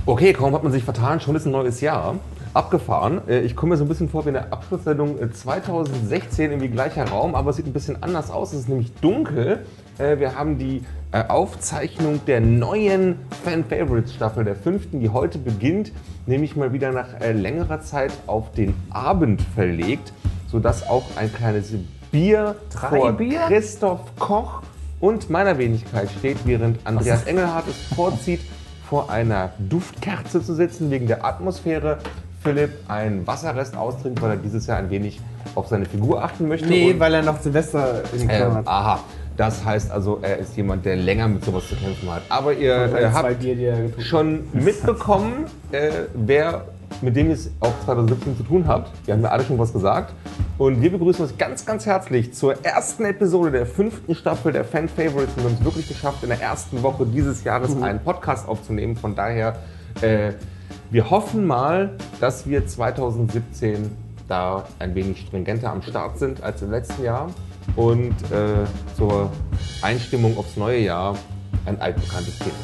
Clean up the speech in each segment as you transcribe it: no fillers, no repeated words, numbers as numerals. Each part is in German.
Okay, kaum hat man sich vertan, schon ist ein neues Jahr. Abgefahren. Ich komme mir so ein bisschen vor wie eine Abschlusssendung 2016, irgendwie gleicher Raum, aber es sieht ein bisschen anders aus. Es ist nämlich dunkel. Wir haben die Aufzeichnung der neuen Fan-Favorites-Staffel, der 5., die heute beginnt, nämlich mal wieder nach längerer Zeit auf den Abend verlegt, sodass auch ein kleines Bier vor Christoph Koch und meiner Wenigkeit steht, während Andreas Engelhardt es vorzieht, vor einer Duftkerze zu sitzen, wegen der Atmosphäre. Philipp einen Wasserrest austrinkt, weil er dieses Jahr ein wenig auf seine Figur achten möchte. Nee, weil er noch Silvester in den hat. Aha, das heißt also, er ist jemand, der länger mit sowas zu kämpfen hat. Aber ihr habt schon mitbekommen, mit dem ihr es auch 2017 zu tun habt. Wir haben ja alle schon was gesagt. Und wir begrüßen uns ganz, ganz herzlich zur ersten Episode der 5. Staffel der Fan Favorites. Wir haben es wirklich geschafft, in der ersten Woche dieses Jahres einen Podcast aufzunehmen. Von daher, wir hoffen mal, dass wir 2017 da ein wenig stringenter am Start sind als im letzten Jahr. Und zur Einstimmung aufs neue Jahr ein altbekanntes Thema.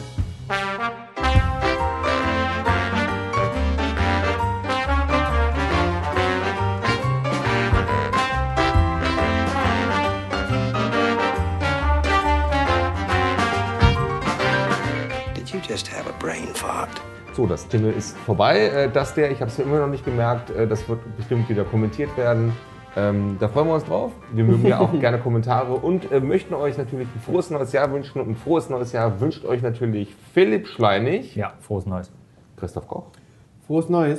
Just have a brain fart. So, das Thema ist vorbei. Ich habe es immer noch nicht gemerkt, das wird bestimmt wieder kommentiert werden. Da freuen wir uns drauf. Wir mögen ja auch gerne Kommentare und möchten euch natürlich ein frohes neues Jahr wünschen. Und ein frohes neues Jahr wünscht euch natürlich Philipp Schleinig. Ja, frohes Neues. Christoph Koch. Frohes Neues.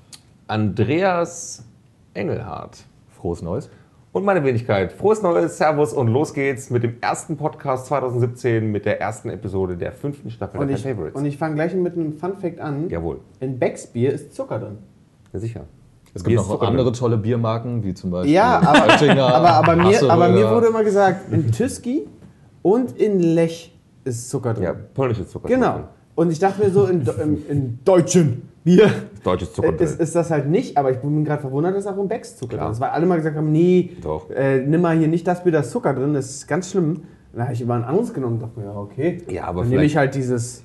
Andreas Engelhardt. Frohes Neues. Und meine Wenigkeit. Frohes Neues, Servus und los geht's mit dem ersten Podcast 2017, mit der ersten Episode der 5. Staffel der Fan Favorites. Und ich fange gleich mit einem Funfact an. Jawohl. In Becks Bier ist Zucker drin. Ja, sicher. Es gibt noch andere tolle Biermarken, wie zum Beispiel ja, aber mir wurde immer gesagt, in Tüski und in Lech ist Zucker drin. Ja, polnisches Zucker. Genau. Und ich dachte mir so, in deutschen Bier deutsches Zucker drin. Ist das halt nicht, aber ich bin gerade verwundert, dass auch im Becks Zucker drin ist. Weil alle mal gesagt haben, nee, nimm mal hier nicht das Bier, da ist Zucker drin, das ist ganz schlimm. Dann habe ich immer ein anderes genommen und dachte mir, ja, okay. Ja, aber dann nehme ich halt dieses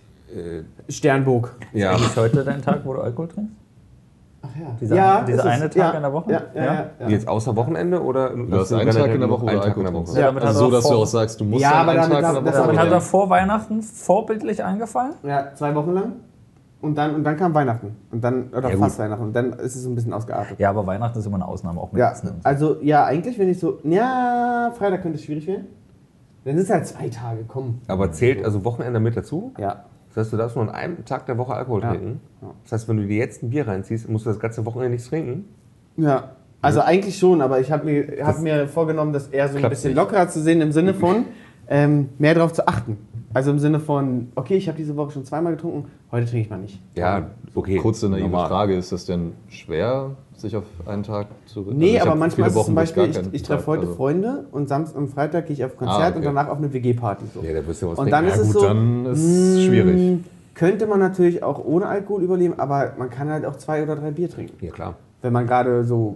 Sternburg. Ja. Ist heute dein Tag, wo du Alkohol trinkst? Ach ja. Dieser eine Tag in der Woche? Ja. Jetzt außer Wochenende oder? Du hast einen Tag in der Woche oder Alkohol trinkst. Ja, also so, dass du auch sagst, du musst einen Tag in der Woche. Damit hat er vor Weihnachten vorbildlich eingefallen? Ja, 2 Wochen lang. Und dann kam Weihnachten. Und dann, oder fast Weihnachten. Und dann ist es ein bisschen ausgeartet. Ja, aber Weihnachten ist immer eine Ausnahme, auch mit Essen. Also, ja, eigentlich, wenn ich so, Freitag könnte es schwierig werden. Dann ist es halt 2 Tage, komm. Aber zählt also Wochenende mit dazu? Ja. Das heißt, du darfst nur an einem Tag der Woche Alkohol trinken. Ja. Das heißt, wenn du dir jetzt ein Bier reinziehst, musst du das ganze Wochenende nichts trinken? Ja, also eigentlich schon, aber ich hab mir vorgenommen, das eher so ein bisschen lockerer zu sehen, im Sinne von mehr darauf zu achten. Also im Sinne von, okay, ich habe diese Woche schon 2-mal getrunken, heute trinke ich mal nicht. Ja, okay. Kurze naive Frage, ist das denn schwer, sich auf einen Tag zu richten? Nee, aber manchmal ist es zum Beispiel, ich treffe heute Freunde und Samstag und Freitag gehe ich auf Konzert und danach auf eine WG-Party. So. Ja, da wirst du was und dann ist es so, dann ist es schwierig. Könnte man natürlich auch ohne Alkohol überleben, aber man kann halt auch 2 oder 3 Bier trinken. Ja, klar. Wenn man gerade so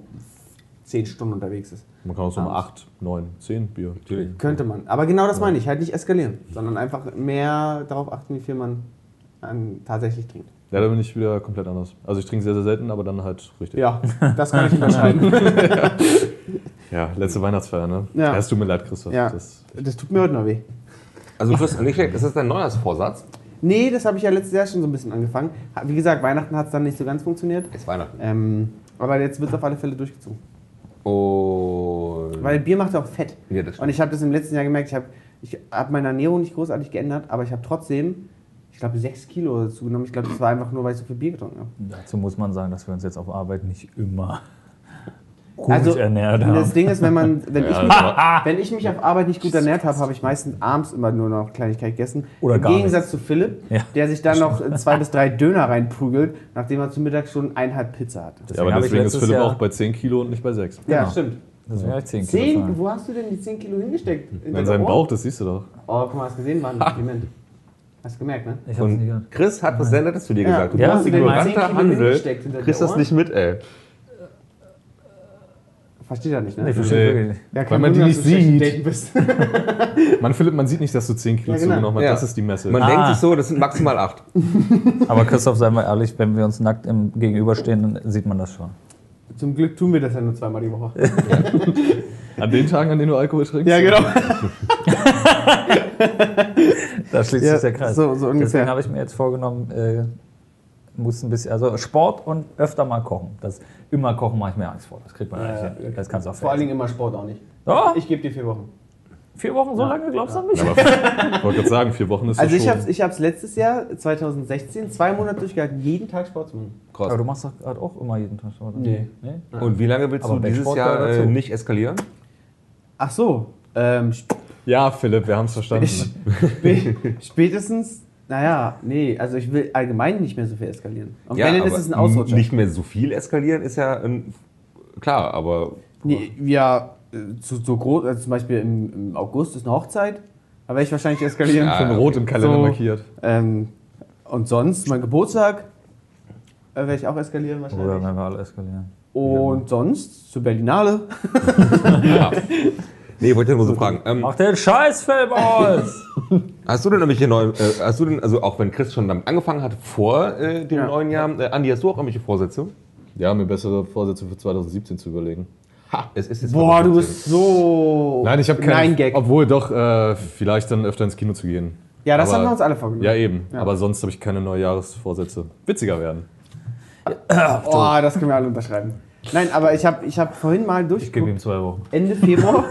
10 Stunden unterwegs ist. Man kann auch so um 8, 9, 10 Bier trinken. Könnte man. Aber genau das meine ich. Halt nicht eskalieren, sondern einfach mehr darauf achten, wie viel man tatsächlich trinkt. Ja, da bin ich wieder komplett anders. Also ich trinke sehr, sehr selten, aber dann halt richtig. Ja, das kann ich unterscheiden. Ja, letzte Weihnachtsfeier, ne? Ja. Es tut mir leid, Christoph. Ja. Das tut mir heute noch weh. Also Chris, nicht schlecht. Ist das dein Neujahrsvorsatz? Nee, das habe ich ja letztes Jahr schon so ein bisschen angefangen. Wie gesagt, Weihnachten hat es dann nicht so ganz funktioniert. Ist Weihnachten. Aber jetzt wird es auf alle Fälle durchgezogen. Und Weil Bier macht ja auch Fett. Ja, das stimmt. Und ich habe das im letzten Jahr gemerkt, ich hab meine Ernährung nicht großartig geändert, aber ich habe trotzdem, ich glaube, 6 Kilo zugenommen. Ich glaube, das war einfach nur, weil ich so viel Bier getrunken habe. Dazu muss man sagen, dass wir uns jetzt auf Arbeit nicht immer gut ernährt haben. Das Ding ist, wenn ich mich auf Arbeit nicht gut ernährt habe, habe ich meistens abends immer nur noch Kleinigkeit gegessen. Oder Im gar Gegensatz zu Philipp, der sich dann noch 2 bis 3 Döner reinprügelt, nachdem er zu Mittag schon 1,5 Pizza hatte. Ja, aber deswegen ist Philipp auch bei 10 Kilo und nicht bei 6. Ja, Genau. stimmt. Deswegen habe ich 10 Kilo. Wo hast du denn die 10 Kilo hingesteckt? In seinem Bauch, das siehst du doch. Oh, guck mal, hast du gesehen, war ein Kompliment. Hast du gemerkt, ne? Ich hab's nicht gehört. Chris hat was sehr Nettes zu dir gesagt. Du Ja, hast die ignoranter 10 Kilo Handel. hingesteckt hinter Kriegst der das Ohren? nicht mit, ey. Versteht er nicht, ne? Ich verstehe wirklich nicht. Ja, Weil man die nicht sieht. Date bist. Philipp, man sieht nicht, dass du 10 Kilo Ja, genau. zugenommen hast. Ja. Das ist die Messe. Man denkt sich so, das sind maximal 8. Aber Christoph, seien wir ehrlich, wenn wir uns nackt gegenüberstehen, dann sieht man das schon. Zum Glück tun wir das ja nur zweimal die Woche. An den Tagen, an denen du Alkohol trinkst? Ja, genau. Da schließt Ja, sich der Kreis. so ungefähr. Deswegen habe ich mir jetzt vorgenommen, muss ein bisschen, also Sport und öfter mal kochen. Immer kochen mache ich mir Angst vor. Das kriegt man ja nicht hin. Das kannst du auch Vor allen Dingen immer Sport auch nicht. Ja. Ich gebe dir 4 Wochen. 4 Wochen, so lange glaubst du an mich? Ich wollte gerade sagen, 4 Wochen ist Also das schon. ich hab's letztes Jahr, 2016, 2 Monate durchgehalten, jeden Tag Sport zu machen. Krass. Aber du machst doch gerade auch immer jeden Tag Sport. oder? Nee. Und wie lange willst Aber du dieses Benchsport Jahr gehört dazu. nicht eskalieren? Ach so, Ja, Philipp, wir haben es verstanden. spätestens, also ich will allgemein nicht mehr so viel eskalieren. Und Ja, wenn, dann aber ist es ein Ausrutscher. nicht mehr so viel eskalieren ist ja klar, aber Nee, ja, so groß, also zum Beispiel im August ist eine Hochzeit, da werde ich wahrscheinlich eskalieren. Ja, Schon rot im Kalender So. markiert. Und sonst, mein Geburtstag, werde ich auch eskalieren Oder wahrscheinlich. wenn wir alle eskalieren. Und sonst, zur Berlinale. nee, wollte ich nur so fragen. Mach den Scheißfilm aus! Hast du denn irgendwelche neuen, also auch wenn Chris schon damit angefangen hat vor dem Ja. neuen Jahr, Andi, hast du auch irgendwelche Vorsätze? Ja, mir bessere Vorsätze für 2017 zu überlegen. Es ist jetzt Boah, du 2017. bist so. Nein, ich habe keinen. Nein, Gag. Obwohl doch, vielleicht dann öfter ins Kino zu gehen. Ja, das Aber- haben wir uns alle vorgenommen. Ja, eben. Ja. Aber sonst habe ich keine Neujahresvorsätze. Witziger werden. Oh, das können wir alle unterschreiben. Nein, aber ich hab vorhin mal Ich gebe ihm durchgeguckt. 2 Wochen. Ende Februar,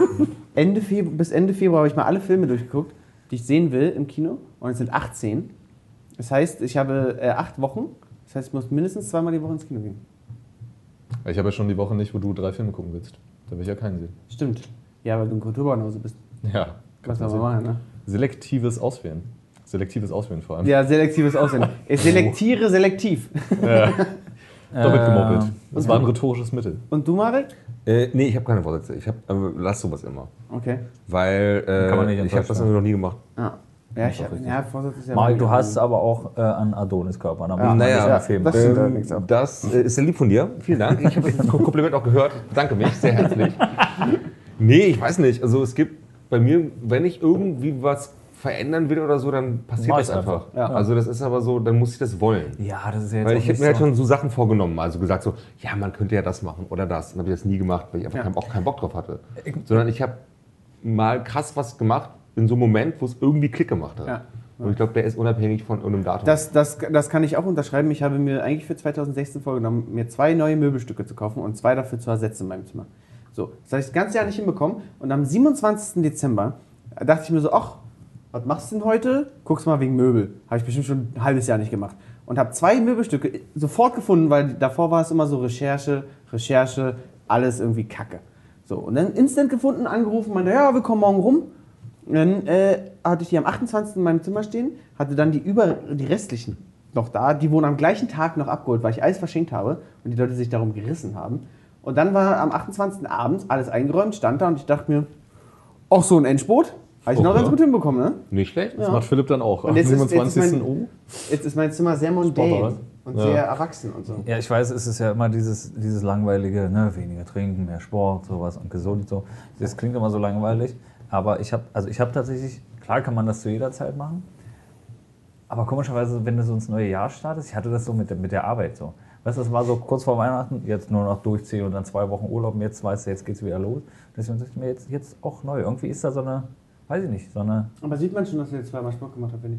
bis Ende Februar habe ich mal alle Filme durchgeguckt, die ich sehen will im Kino. Und es sind 18. Das heißt, ich habe 8 Wochen. Das heißt, ich muss mindestens 2-mal die Woche ins Kino gehen. Ich habe ja schon die Woche nicht, wo du 3 Filme gucken willst. Da will ich ja keinen sehen. Stimmt. Ja, weil du ein Kulturbanause bist. Ja. Was soll man machen, ne? Selektives Auswählen. Selektives Auswählen vor allem. Ja, selektives Aussehen. Ich selektiere selektiv. Doppelt gemoppelt. Das war ein rhetorisches Mittel. Und du, Marek? Nee, ich habe keine Vorsätze. Lass sowas immer. Okay. Weil Kann man nicht ich habe das enttäuscht noch nie gemacht. Ja, Vorsatz ist ja... Marek, du bei mir hast aber auch an Adonis-Körper. Da muss Ja, man naja, nicht ja, empfehlen. das stimmt allerdings auch. Das ist sehr lieb von dir. Vielen Dank. Ich habe das Kompliment auch gehört. Danke mich, sehr herzlich. Nee, ich weiß nicht. Also es gibt bei mir, wenn ich irgendwie was verändern will oder so, dann passiert Mach das ich's einfach. einfach. Ja. Also das ist aber so, dann muss ich das wollen. Ja, das ist ja jetzt Weil auch ich hätte nicht mir halt so. schon so Sachen vorgenommen, also gesagt so, ja, man könnte ja das machen oder das. Dann habe ich das nie gemacht, weil ich einfach Ja. auch keinen Bock drauf hatte. Sondern ich habe mal krass was gemacht in so einem Moment, wo es irgendwie Klick gemacht hat. Ja. Und ich glaube, der ist unabhängig von irgendeinem Datum. Das kann ich auch unterschreiben. Ich habe mir eigentlich für 2016 vorgenommen, mir 2 neue Möbelstücke zu kaufen und 2 dafür zu ersetzen in meinem Zimmer. So, das habe ich das ganze Jahr nicht hinbekommen. Und am 27. Dezember dachte ich mir so, ach, was machst du denn heute? Guckst mal wegen Möbel. Habe ich bestimmt schon ein halbes Jahr nicht gemacht. Und habe 2 Möbelstücke sofort gefunden, weil davor war es immer so Recherche, alles irgendwie Kacke. So, und dann instant gefunden, angerufen, meinte, ja, wir kommen morgen rum. Und dann hatte ich die am 28. in meinem Zimmer stehen, hatte dann die restlichen noch da. Die wurden am gleichen Tag noch abgeholt, weil ich alles verschenkt habe und die Leute sich darum gerissen haben. Und dann war am 28. abends alles eingeräumt, stand da und ich dachte mir, ach, so ein Endspurt. Habe ich noch ganz gut hinbekommen, ne? Nicht schlecht? Das macht Philipp dann auch. Und Am jetzt ist 27. Jetzt ist mein Zimmer sehr mondän Sportart. und Ja. sehr erwachsen und so. Ja, ich weiß, es ist ja immer dieses langweilige, ne, weniger trinken, mehr Sport, sowas und gesund so. Das klingt immer so langweilig, aber ich habe tatsächlich, klar kann man das zu jeder Zeit machen, aber komischerweise, wenn du so ins neue Jahr startest, ich hatte das so mit der Arbeit so. Weißt du, das war so kurz vor Weihnachten, jetzt nur noch durchziehen und dann 2 Wochen Urlaub und jetzt weißt du, jetzt geht's wieder los. Deswegen dachte ich mir jetzt auch neu. Irgendwie ist da so eine, weiß ich nicht, so eine, Aber sieht man schon, dass ich jetzt 2-mal Sport gemacht habe, wenn ich.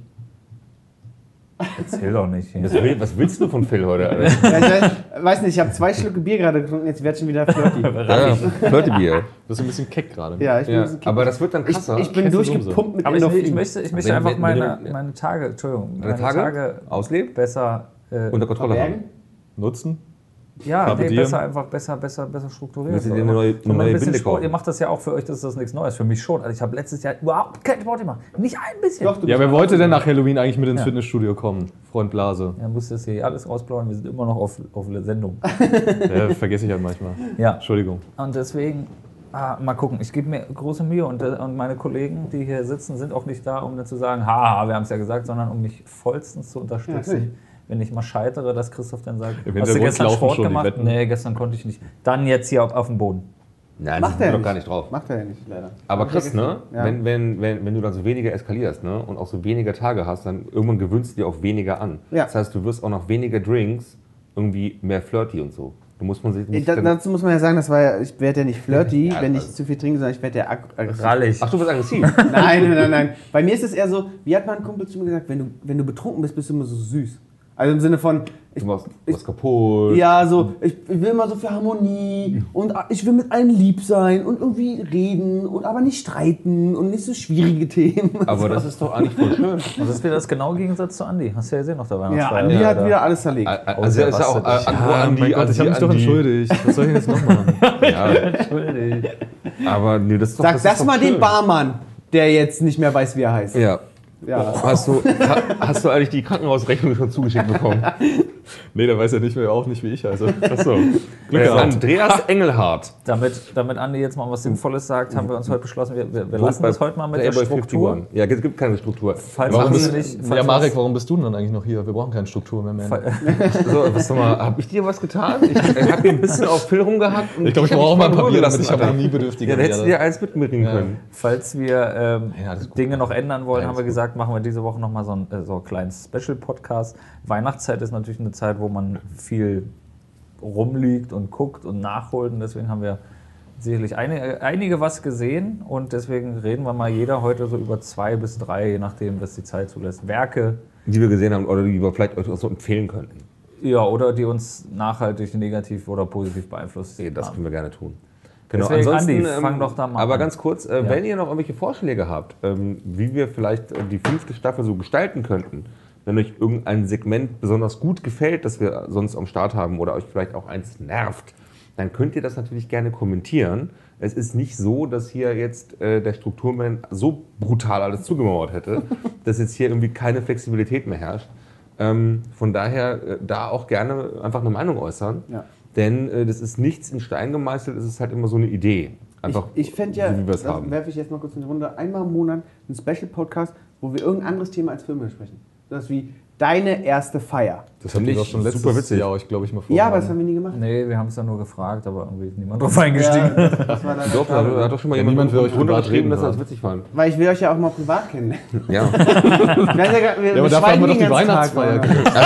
erzähl doch nicht. Was willst du von Phil heute? Alter? Ja, ich weiß nicht, ich habe 2 Schlücke Bier gerade getrunken, jetzt werde ich schon wieder flirty. Ja, Flirtebier. Du bist ein bisschen keck gerade. Ja, ich bin, Ja, ein bisschen aber das wird dann krasser. ich bin durchgepumpt mit Aber ich Endorphin. möchte Wenn- einfach wenn- meine Tage, Entschuldigung, Deine Tage ausleben? besser, Unter Kontrolle haben. Verbergen? Nutzen? ja, Carpe nee, diem. besser strukturiert. Willst du dir eine neue So, mal ein bisschen Binde Sport, kaufen? ihr macht das ja auch für euch, das ist das nichts Neues. Für mich schon. Also ich habe letztes Jahr überhaupt keinen Sport gemacht. Nicht ein bisschen. Doch, du Ja, bist wer wollte denn nach Halloween eigentlich mit ins Ja. Fitnessstudio kommen? Freund Blase. Ja, musst das hier alles rausplaudern, wir sind immer noch auf Sendung. Ja, vergesse ich halt manchmal. Ja, Entschuldigung. und deswegen, mal gucken, ich gebe mir große Mühe und meine Kollegen, die hier sitzen, sind auch nicht da, um dann zu sagen, haha, wir haben es ja gesagt, sondern um mich vollstens zu Ja, unterstützen. natürlich. Wenn ich mal scheitere, dass Christoph dann sagt, Im hast du Hintergrund gestern laufen Sport schon die gemacht? Wetten. Nee, gestern konnte ich nicht. Dann jetzt hier auf dem Boden. Nein, Macht das er ist doch nicht. gar nicht drauf. Macht er ja nicht, leider. Aber Hab ich Chris, ne, vergessen. Ja. wenn du dann so weniger eskalierst, ne, und auch so weniger Tage hast, dann irgendwann gewöhnst du dir auch weniger an. Ja. Das heißt, du wirst auch noch weniger Drinks irgendwie mehr flirty und so. Du musst man sich... Dazu muss man ja sagen, ich werde ja nicht flirty, Ja, wenn also- ich zu viel trinke, sondern ich werde ja aggressiv. Rallig. Ach, du bist aggressiv. Nein. Bei mir ist es eher so, wie hat mein Kumpel zu mir gesagt, wenn du betrunken bist, bist du immer so süß. Also im Sinne von, Du machst was kaputt. ja, so, ich will immer so für Harmonie und ich will mit allen lieb sein und irgendwie reden und aber nicht streiten und nicht so schwierige Themen. Aber das ist doch eigentlich voll schön. Und das ist wieder das genaue Gegensatz zu Andi. Hast du ja gesehen auf der Ja, Weihnachtsfeier. Andi hat da. wieder alles zerlegt. Also er ist ja auch an mein Gott, ich habe mich doch entschuldigt. Was soll ich denn jetzt noch machen? Ja, Entschuldigt. aber nee, das ist doch, Sag ist das doch mal schön. dem Barmann, der jetzt nicht mehr weiß, wie er heißt. Ja. Ja. Hast du eigentlich die Krankenhausrechnung schon zugeschickt bekommen? Nee, der weiß ja nicht mehr, auch nicht wie ich. Also. Achso. Andreas Engelhardt. Damit Andi jetzt mal was Sinnvolles sagt, haben wir uns heute beschlossen, wir lassen das heute mal mit der Playboy Struktur. 51. Ja, es gibt keine Struktur. Falls Warum was bist, nicht, ja, Marek, warum bist du denn dann eigentlich noch hier? Wir brauchen keine Struktur mehr. So, was sag mal, hab ich dir was getan? Ich habe hier ein bisschen auf Phil rumgehackt. Und Ich glaube, ich hab brauche auch mal ein dich Papier, gelassen, damit ich Alter. harmoniebedürftiger Ja, da hättest du werde. dir eins mitbringen können. Falls wir Ja, das ist gut. Dinge noch ändern wollen, Ja, haben wir ist gesagt, machen wir diese Woche nochmal so einen kleinen Special-Podcast. Weihnachtszeit ist natürlich eine Zeit, wo man viel rumliegt und guckt und nachholt. Und deswegen haben wir sicherlich einige was gesehen. Und deswegen reden wir mal jeder heute so über 2 bis 3, je nachdem, was die Zeit zulässt. Werke, Die wir gesehen haben oder die wir vielleicht euch auch so empfehlen könnten. ja, oder die uns nachhaltig negativ oder positiv beeinflusst Nee, das haben. können wir gerne tun. Genau, Deswegen, ansonsten, Andi, fang doch da mal aber an. ganz kurz, wenn ihr noch irgendwelche Vorschläge habt, wie wir vielleicht die 5. Staffel so gestalten könnten, wenn euch irgendein Segment besonders gut gefällt, das wir sonst am Start haben oder euch vielleicht auch eins nervt, dann könnt ihr das natürlich gerne kommentieren. Es ist nicht so, dass hier jetzt der Strukturman so brutal alles zugemauert hätte, dass jetzt hier irgendwie keine Flexibilität mehr herrscht. Von daher da auch gerne einfach eine Meinung äußern. Ja. Denn das ist nichts in Stein gemeißelt, es ist halt immer so eine Idee. Einfach Ich fände ja, so, wie wir es das haben. werfe ich jetzt mal kurz in die Runde, einmal im Monat einen Special-Podcast, wo wir irgendein anderes Thema als Filme besprechen. Das ist wie deine erste Feier. Das habt ihr Nicht doch schon letztes super witzig. Jahr euch, glaube ich, mal vor. Ja, aber das haben wir nie gemacht. Nee, wir haben es ja nur gefragt, aber irgendwie ist niemand drauf eingestiegen. Ja, das war leider Doch, da schade. hat doch schon mal Ja, jemand niemand will euch drunter privat geschrieben, reden dass er das hören. witzig fand. Weil ich will euch ja auch mal privat kennen. Ja. Ja, aber dafür haben wir doch die Weihnachtsfeier.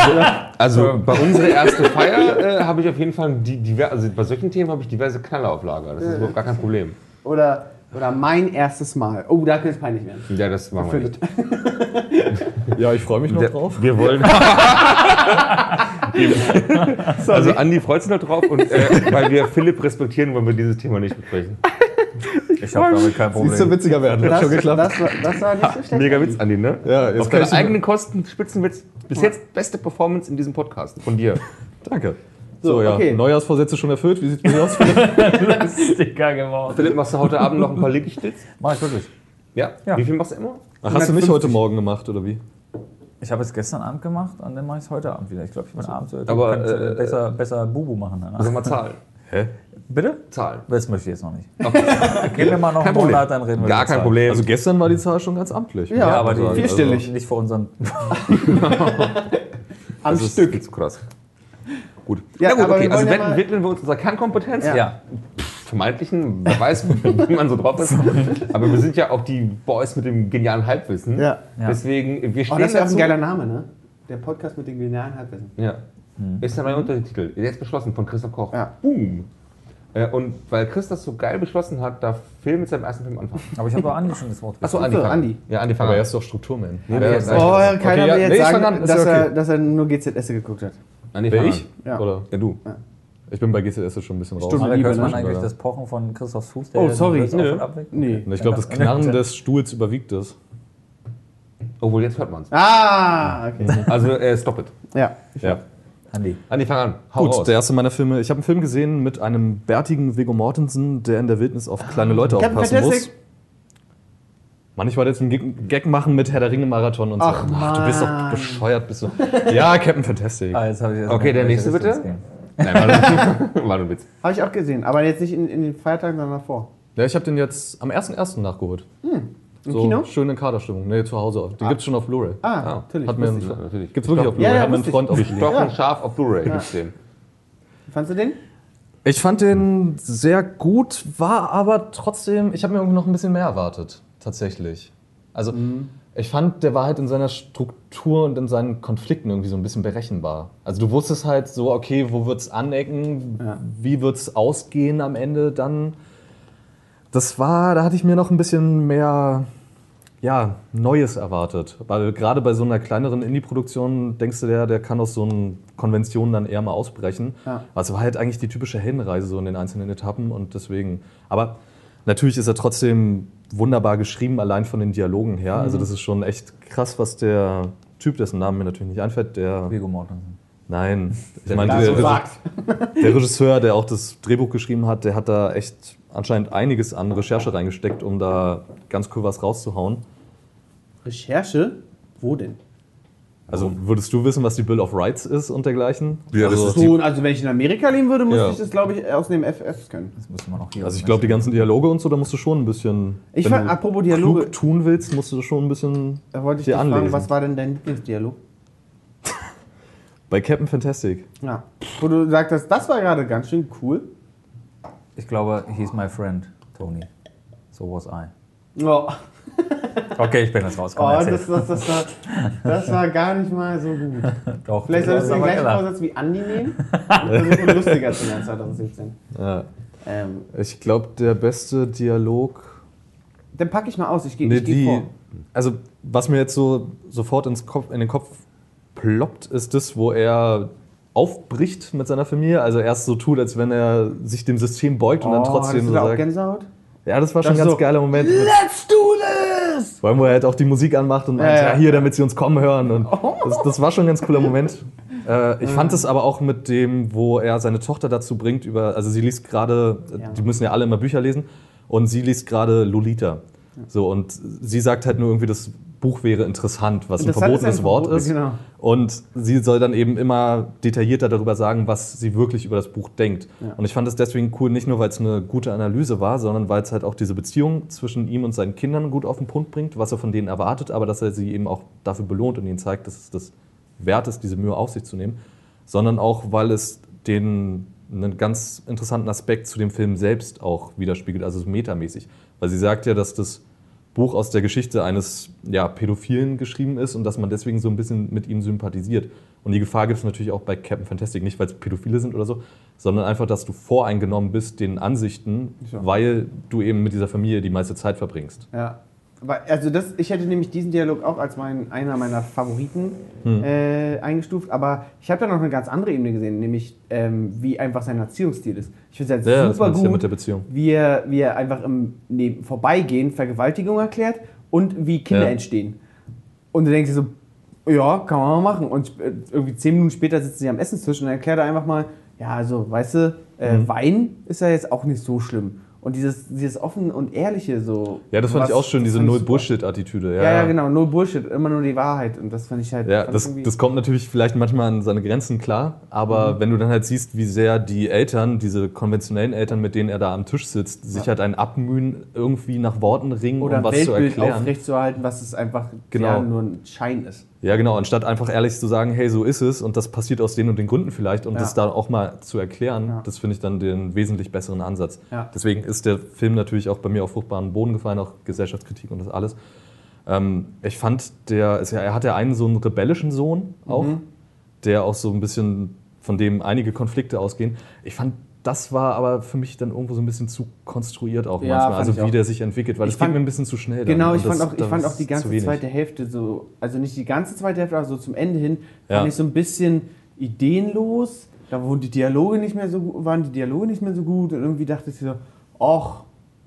Also bei unserer ersten Feier habe ich auf jeden Fall, also bei solchen Themen habe ich diverse Knaller auf Lager. Das ist überhaupt gar kein Problem. Oder mein erstes Mal. Oh, da könnte es peinlich werden. Ja, das machen wir nicht. Ja, ich freue mich noch drauf. Wir wollen. Also Andi freut sich noch drauf und weil wir Philipp respektieren, wollen wir dieses Thema nicht besprechen. Ich habe damit kein Problem. Siehst du, witziger werden. Hat Das, schon geklappt. das war nicht so schlecht. Mega Witz, Andi, ne? Ja, jetzt Auf kann deine ich- eigenen Kosten, Spitzenwitz. Bis jetzt beste Performance in diesem Podcast von dir. Danke. So, So, ja. okay. Neujahrsvorsätze schon erfüllt. Wie sieht es bei dir aus? Sticker geworden. Philipp, machst du heute Abend noch ein paar Liegestütz? Mach ich wirklich. Ja? Ja. Wie viel machst du immer? Ach, hast du nicht heute Morgen gemacht, oder wie? Ich habe es gestern Abend gemacht und dann mache ich es heute Abend wieder. Ich glaube, ich bin abends Aber, besser Bubu machen. Danach. Also mal Zahlen. Hä? Bitte? Zahlen. Das möchte ich jetzt noch nicht. Gib mir mal noch Kein einen Problem. Monat, dann reden wir Gar über kein Zahlen. Problem. Also gestern war die Zahl schon ganz amtlich. Ja, Ja, aber die vierstellig. nicht für unseren. Am das ist Stück. viel zu krass. Gut. Ja, Ja, gut, aber okay. wir Also wollen ja mal- widmen wir uns unserer Kernkompetenz. Ja. Vermeintlichen, wer weiß, wie man so drauf ist. Aber wir sind ja auch die Boys mit dem genialen Halbwissen. Ja. Ja. Deswegen, wir Oh, stehen das wäre auch dazu. ein geiler Name, ne? Der Podcast mit den genialen Halbwissen. Ja. Ist der neue Untertitel. Jetzt beschlossen von Christoph Koch. Ja. Boom. Und weil Chris das so geil beschlossen hat, darf Phil mit seinem ersten Film anfangen. Aber ich habe doch Andi schon das Wort Achso, Andi, fang an. Andi. Ja, Andi, fang Aber an. er ist doch Strukturman. Nee, Wer nee, ist nein. Oh, eigentlich- keiner Okay, will ja, jetzt nee, ich fang sagen, an, ist dass, ja okay. dass er nur GZS geguckt hat. Andi, Wer fang ich? Ja. Oder? Ja, du. Ich bin bei GCS schon ein bisschen raus. Stunde Aber Liebe, hört man ne? eigentlich Leider. das Pochen von Christophs Fuß? Oh, sorry. das auch Nö. von abweckt? Nee. Und ich glaube, das Knarren des Stuhls überwiegt es. Obwohl, jetzt hört man es. Ah, okay. Also, stop it. Ja. Ja. Andi. Andi, fang an. Hau Gut, raus. der erste meiner Filme. Ich habe einen Film gesehen mit einem bärtigen Viggo Mortensen, der in der Wildnis auf kleine Leute Captain aufpassen muss. Fantastic. Mann, ich wollte jetzt einen Gag machen mit Herr der Ringe-Marathon und so. Ach, du bist doch Mann. bescheuert. Bist du. Ja, Captain Fantastic. Jetzt habe ich jetzt Okay, noch der in welche nächste Richtung bitte. es ging. Nein, war nur ein Witz. Habe ich auch gesehen, aber jetzt nicht in den Feiertagen, sondern davor. Ja, ich habe den jetzt am 1.1. nachgeholt. Im So Kino? schön in Kaderstimmung. Nee, zu Hause. Den gibt's schon auf Blu-ray. Ah, natürlich. Hat mir wusste ich. Ja, natürlich. Gibt's wirklich auf Ja, Blu-ray. ja, Hat mir ein wusste ich. Freund aufgelegt. Gestochen scharf auf Blu-ray gibt's den. Fandst du den? Ich fand den sehr gut, war aber trotzdem, ich habe mir irgendwie noch ein bisschen mehr erwartet, tatsächlich. Also ich fand, der war halt in seiner Struktur und in seinen Konflikten irgendwie so ein bisschen berechenbar. Also du wusstest halt so, okay, wo wird's anecken, wie wird's ausgehen am Ende dann. Da hatte ich mir noch ein bisschen mehr Neues erwartet. Weil gerade bei so einer kleineren Indie-Produktion denkst du, der kann aus so einer Konvention dann eher mal ausbrechen. Ja. Also war halt eigentlich die typische Heldenreise so in den einzelnen Etappen und deswegen. Aber natürlich ist er trotzdem wunderbar geschrieben, allein von den Dialogen her. Also das ist schon echt krass, was der Typ, dessen Namen mir natürlich nicht einfällt, der... Viggo Mortensen. Nein, ich meine, der Regisseur, der auch das Drehbuch geschrieben hat, der hat da echt anscheinend einiges an Recherche reingesteckt, um da ganz cool was rauszuhauen. Recherche? Wo denn? Also würdest du wissen, was die Bill of Rights ist und dergleichen? Ja, also wenn ich in Amerika leben würde, müsste ich das, glaube ich, aus dem FF können. Das müsste man auch hier. Also ich glaube, die ganzen Dialoge und so, da musst du schon ein bisschen... Ich fand, apropos Dialoge... klug tun willst, musst du schon ein bisschen Da wollte ich dich fragen, was war denn dein Lieblingsdialog? Bei Captain Fantastic. Ja. Wo du sagtest, das war gerade ganz schön cool. Ich glaube, he's my friend, Tony. So was I. Oh. Okay, ich bin jetzt raus. Komm, das war gar nicht mal so gut. Doch, Vielleicht solltest du den gleichen Vorsatz wie Andi nehmen und versuchen, lustiger zu werden 2017. Ja. Ich glaube, der beste Dialog... Den packe ich mal aus, ich gehe vor. Also, was mir jetzt so sofort in den Kopf ploppt, ist das, wo er aufbricht mit seiner Familie. Also erst so tut, als wenn er sich dem System beugt und dann trotzdem so so sagt... sagt... Gänsehaut? Ja, das war schon ein ganz geiler Moment. Let's do this! Vor allem, wo er halt auch die Musik anmacht und meint, hier, damit sie uns kommen hören. Und das war schon ein ganz cooler Moment. Ich fand es aber auch mit dem, wo er seine Tochter dazu bringt, also sie liest gerade, die müssen ja alle immer Bücher lesen, und sie liest gerade Lolita. So, und sie sagt halt nur irgendwie, das Buch wäre interessant, was ein verbotenes Wort ist. Genau. Und sie soll dann eben immer detaillierter darüber sagen, was sie wirklich über das Buch denkt. Ja. Und ich fand es deswegen cool, nicht nur, weil es eine gute Analyse war, sondern weil es halt auch diese Beziehung zwischen ihm und seinen Kindern gut auf den Punkt bringt, was er von denen erwartet, aber dass er sie eben auch dafür belohnt und ihnen zeigt, dass es das wert ist, diese Mühe auf sich zu nehmen. Sondern auch, weil es denen einen ganz interessanten Aspekt zu dem Film selbst auch widerspiegelt, also so metamäßig. Weil sie sagt ja, dass das Buch aus der Geschichte eines Pädophilen geschrieben ist und dass man deswegen so ein bisschen mit ihm sympathisiert. Und die Gefahr gibt es natürlich auch bei Captain Fantastic, nicht weil es Pädophile sind oder so, sondern einfach, dass du voreingenommen bist den Ansichten, weil du eben mit dieser Familie die meiste Zeit verbringst. Ja. Also ich hätte nämlich diesen Dialog auch als einer meiner Favoriten eingestuft, aber ich habe da noch eine ganz andere Ebene gesehen, nämlich wie einfach sein Erziehungsstil ist. Ich finde es halt super gut, mit der Beziehung. Wie er einfach im Vorbeigehen Vergewaltigung erklärt und wie Kinder entstehen. Und du denkst dir so, ja, kann man mal machen. Und irgendwie 10 Minuten später sitzen sie am Essenstisch und erklärt er einfach mal, ja, also, weißt du, Wein ist ja jetzt auch nicht so schlimm. Und dieses offen und ehrliche so. Ja, das fand ich auch schön, diese Null-Bullshit-Attitüde. Ja, genau, Null Bullshit, immer nur die Wahrheit. Und das fand ich halt... Ja, das kommt natürlich vielleicht manchmal an seine Grenzen, klar. Aber wenn du dann halt siehst, wie sehr die Eltern, diese konventionellen Eltern, mit denen er da am Tisch sitzt, sich halt einen abmühen, irgendwie nach Worten ringen, oder um was zu Weltbild erklären. aufrechtzuerhalten, was es einfach nur ein Schein ist. Ja, genau, anstatt einfach ehrlich zu sagen, hey, so ist es und das passiert aus den und den Gründen vielleicht und das da auch mal zu erklären, das finde ich dann den wesentlich besseren Ansatz. Ja. Deswegen ist der Film natürlich auch bei mir auf fruchtbaren Boden gefallen, auch Gesellschaftskritik und das alles. Ich fand, er hat ja einen so einen rebellischen Sohn auch, der auch so ein bisschen, von dem einige Konflikte ausgehen. Ich fand, das war aber für mich dann irgendwo so ein bisschen zu konstruiert auch manchmal, also wie der sich entwickelt, weil es geht mir ein bisschen zu schnell. Genau, ich fand auch die ganze zweite Hälfte so, also nicht die ganze zweite Hälfte, aber so zum Ende hin, fand ich so ein bisschen ideenlos. Da waren die Dialoge nicht mehr so gut und irgendwie dachte ich so, ach,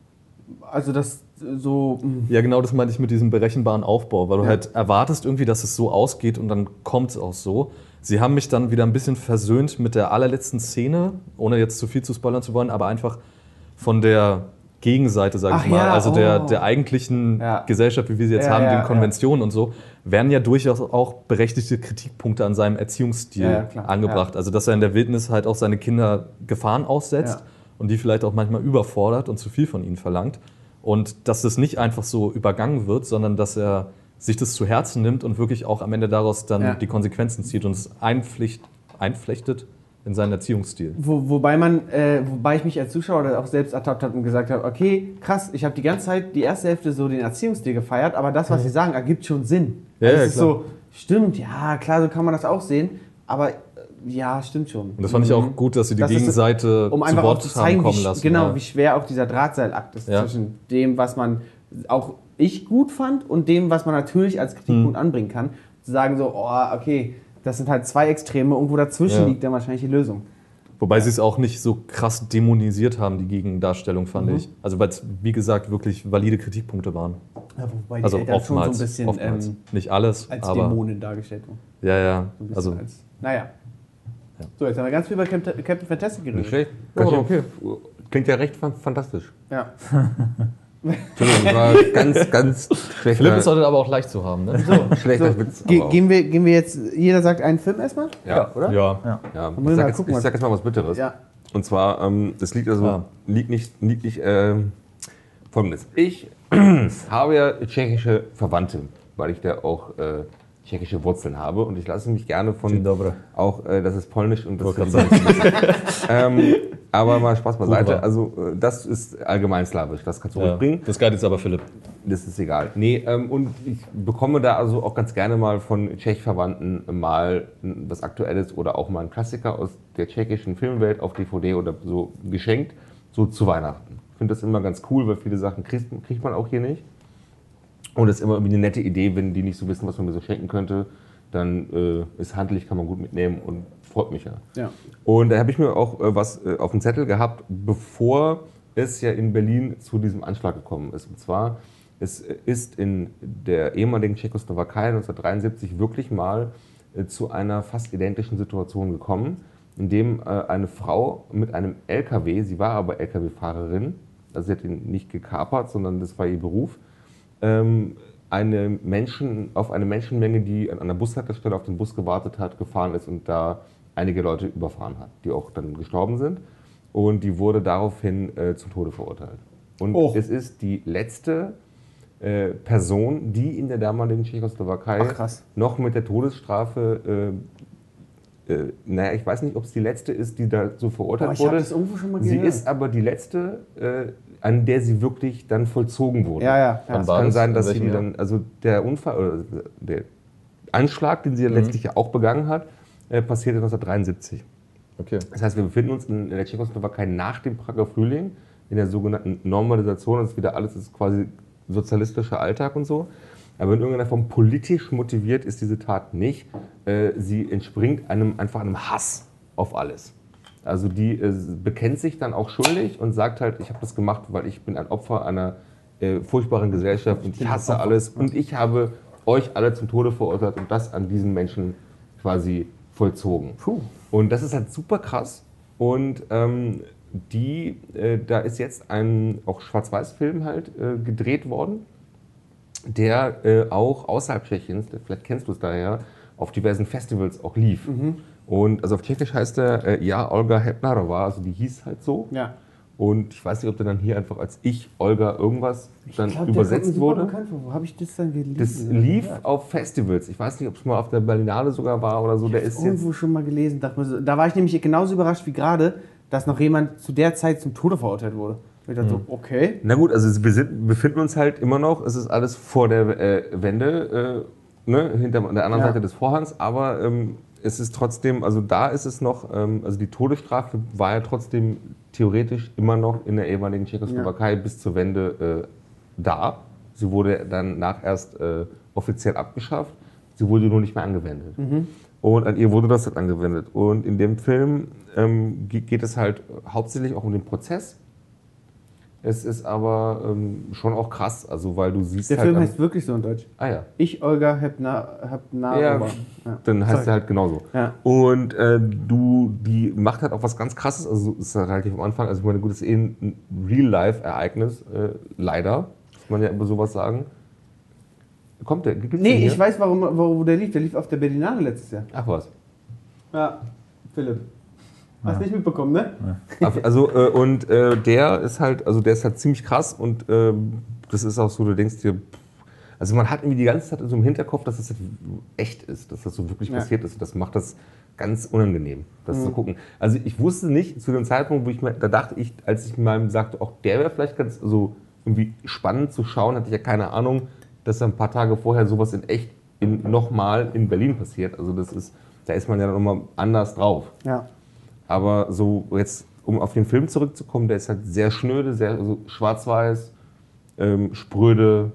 also das so... Ja, genau, das meinte ich mit diesem berechenbaren Aufbau, weil du halt erwartest irgendwie, dass es so ausgeht und dann kommt es auch so. Sie haben mich dann wieder ein bisschen versöhnt mit der allerletzten Szene, ohne jetzt zu viel zu spoilern zu wollen, aber einfach von der Gegenseite, sage ich mal, also der eigentlichen Gesellschaft, wie wir sie jetzt haben, den Konventionen und so, werden ja durchaus auch berechtigte Kritikpunkte an seinem Erziehungsstil angebracht. Also, dass er in der Wildnis halt auch seine Kinder Gefahren aussetzt und die vielleicht auch manchmal überfordert und zu viel von ihnen verlangt. Und dass das nicht einfach so übergangen wird, sondern dass er sich das zu Herzen nimmt und wirklich auch am Ende daraus dann die Konsequenzen zieht und es einflechtet. in seinen Erziehungsstil. Wobei ich mich als Zuschauer auch selbst ertappt habe und gesagt habe, okay, krass, ich habe die ganze Zeit die erste Hälfte so den Erziehungsstil gefeiert, aber das, was sie sagen, ergibt schon Sinn. Ja, Also ja, es ist klar. so, stimmt, ja, klar, so kann man das auch sehen, aber ja, stimmt schon. Und das fand ich auch gut, dass sie die Das ist, Gegenseite um zu einfach auch Wort zu haben zeigen, kommen lassen. genau, ja. wie schwer auch dieser Drahtseilakt ist Ja. zwischen dem, was man auch ich gut fand und dem, was man natürlich als Kritikpunkt anbringen kann. Zu sagen so, oh, okay, das sind halt zwei Extreme, irgendwo dazwischen Ja. liegt dann wahrscheinlich die Lösung. Wobei sie es auch nicht so krass dämonisiert haben, die Gegendarstellung, fand ich. Also weil es, wie gesagt, wirklich valide Kritikpunkte waren. Ja, wobei die Also Eltern oftmals, schon so ein bisschen oftmals. Nicht alles, als aber Dämonen dargestellt wurden. ja, ja. So ein bisschen Also als, naja. So, jetzt haben wir ganz viel über Captain Fantastic geredet. Nicht schlecht. Ja, okay. Klingt ja recht fantastisch. Ja. Entschuldigung, das war ganz schlechter, Philipp ist heute aber auch leicht zu haben, ne? schlechter Witz. Ge aber auch. gehen wir jetzt, jeder sagt einen Film erstmal? Ja. Oder? Ja. Ja, Dann müssen wir mal gucken, ich sag jetzt mal was Bitteres. Ja. Und zwar, das liegt nicht Folgendes. Ich habe ja tschechische Verwandte, weil ich da auch tschechische Wurzeln habe und ich lasse mich gerne von Dzień dobry. auch, das ist polnisch und das Wollte ist aber mal Spaß beiseite. Hurra. Also das ist allgemein slawisch, das kannst du Ja. zurückbringen. Das galt jetzt aber Philipp. Das ist egal. Nee, und ich bekomme da also auch ganz gerne mal von Tschech-Verwandten mal was Aktuelles oder auch mal einen Klassiker aus der tschechischen Filmwelt auf DVD oder so geschenkt, so zu Weihnachten. Ich finde das immer ganz cool, weil viele Sachen kriegt man auch hier nicht. Und das ist immer irgendwie eine nette Idee, wenn die nicht so wissen, was man mir so schenken könnte, dann ist handlich, kann man gut mitnehmen und freut mich ja. Ja. Und da habe ich mir auch was auf dem Zettel gehabt, bevor es ja in Berlin zu diesem Anschlag gekommen ist. Und zwar, es ist in der ehemaligen Tschechoslowakei 1973 wirklich mal zu einer fast identischen Situation gekommen, in dem eine Frau mit einem LKW, sie war aber LKW-Fahrerin, also sie hat ihn nicht gekapert, sondern das war ihr Beruf, auf eine Menschenmenge, die an einer Bushaltestelle auf den Bus gewartet hat, gefahren ist und da einige Leute überfahren hat, die auch dann gestorben sind. Und die wurde daraufhin zum Tode verurteilt. Und es ist die letzte Person, die in der damaligen Tschechoslowakei noch mit der Todesstrafe, naja, ich weiß nicht, ob es die letzte ist, die da so verurteilt Ich habe wurde. das irgendwo schon mal Sie gehört. ist aber die letzte, an der sie wirklich dann vollzogen wurde. Ja. Es war kann das? sein, In dass sie welchem die Jahr? dann, also der Unfall oder der Anschlag, den sie ja letztlich ja auch begangen hat, passierte 1973. Okay. Das heißt, wir befinden uns in der Tschechoslowakei nach dem Prager Frühling, in der sogenannten Normalisation. Das ist wieder alles ist quasi sozialistischer Alltag und so. Aber in irgendeiner Form politisch motiviert ist diese Tat nicht. Sie entspringt einfach einem Hass auf alles. Also die bekennt sich dann auch schuldig und sagt halt, ich habe das gemacht, weil ich bin ein Opfer einer furchtbaren Gesellschaft und ich hasse alles und ich habe euch alle zum Tode verurteilt und das an diesen Menschen quasi vollzogen. Und das ist halt super krass und da ist jetzt ein auch Schwarz-Weiß-Film halt gedreht worden, der auch außerhalb Tschechiens, vielleicht kennst du es daher, auf diversen Festivals auch lief. Und also auf Tschechisch heißt er Ja, Olga Hepnarova, also die hieß halt so. Ja. Und ich weiß nicht, ob der dann hier einfach als Ich, Olga, irgendwas dann Ich glaub, übersetzt wurde. Bekannt vor. Wo habe ich das dann gelesen? Das lief auf Festivals. Ich weiß nicht, ob es mal auf der Berlinale sogar war oder so. Der ist jetzt. Irgendwo schon mal gelesen. Dachte mir so, da war ich nämlich genauso überrascht wie gerade, dass noch jemand zu der Zeit zum Tode verurteilt wurde. Ich dachte so, okay. Na gut, also wir befinden uns halt immer noch, es ist alles vor der Wende, hinter der anderen Seite des Vorhangs, aber es ist trotzdem, also da ist es noch, also die Todesstrafe war ja trotzdem theoretisch immer noch in der ehemaligen Tschechoslowakei bis zur Wende da. Sie wurde dann erst offiziell abgeschafft, sie wurde nur nicht mehr angewendet. Und an ihr wurde das halt angewendet. Und in dem Film geht es halt hauptsächlich auch um den Prozess. Es ist aber schon auch krass, also weil du siehst Der halt... Film heißt wirklich so in Deutsch. Ah ja. Ich, Olga Hepnarova. Ja, Ja. dann heißt Sorry. er halt genauso. Ja. Und die macht halt auch was ganz Krasses, also ist ja relativ am Anfang, also ich meine, gut, das ist ein Real-Life-Ereignis, leider, muss man ja immer sowas sagen. Kommt der? Gibt's den Nee, hier? ich weiß, wo der lief. Der lief auf der Berlinale letztes Jahr. Ach was. Ja, Philipp. Hast nicht mitbekommen, ne? Also, der ist halt ziemlich krass und das ist auch so, du denkst dir, also man hat irgendwie die ganze Zeit so im Hinterkopf, dass das echt ist, dass das so wirklich passiert ist. Das macht das ganz unangenehm, das zu gucken. Also ich wusste nicht zu dem Zeitpunkt, da dachte ich, als ich meinem sagte, auch der wäre vielleicht ganz so irgendwie spannend zu schauen, hatte ich ja keine Ahnung, dass ein paar Tage vorher sowas in echt nochmal in Berlin passiert. Also da ist man ja dann nochmal anders drauf. Ja. Aber so jetzt, um auf den Film zurückzukommen, der ist halt sehr schnöde, sehr so schwarz-weiß, spröde,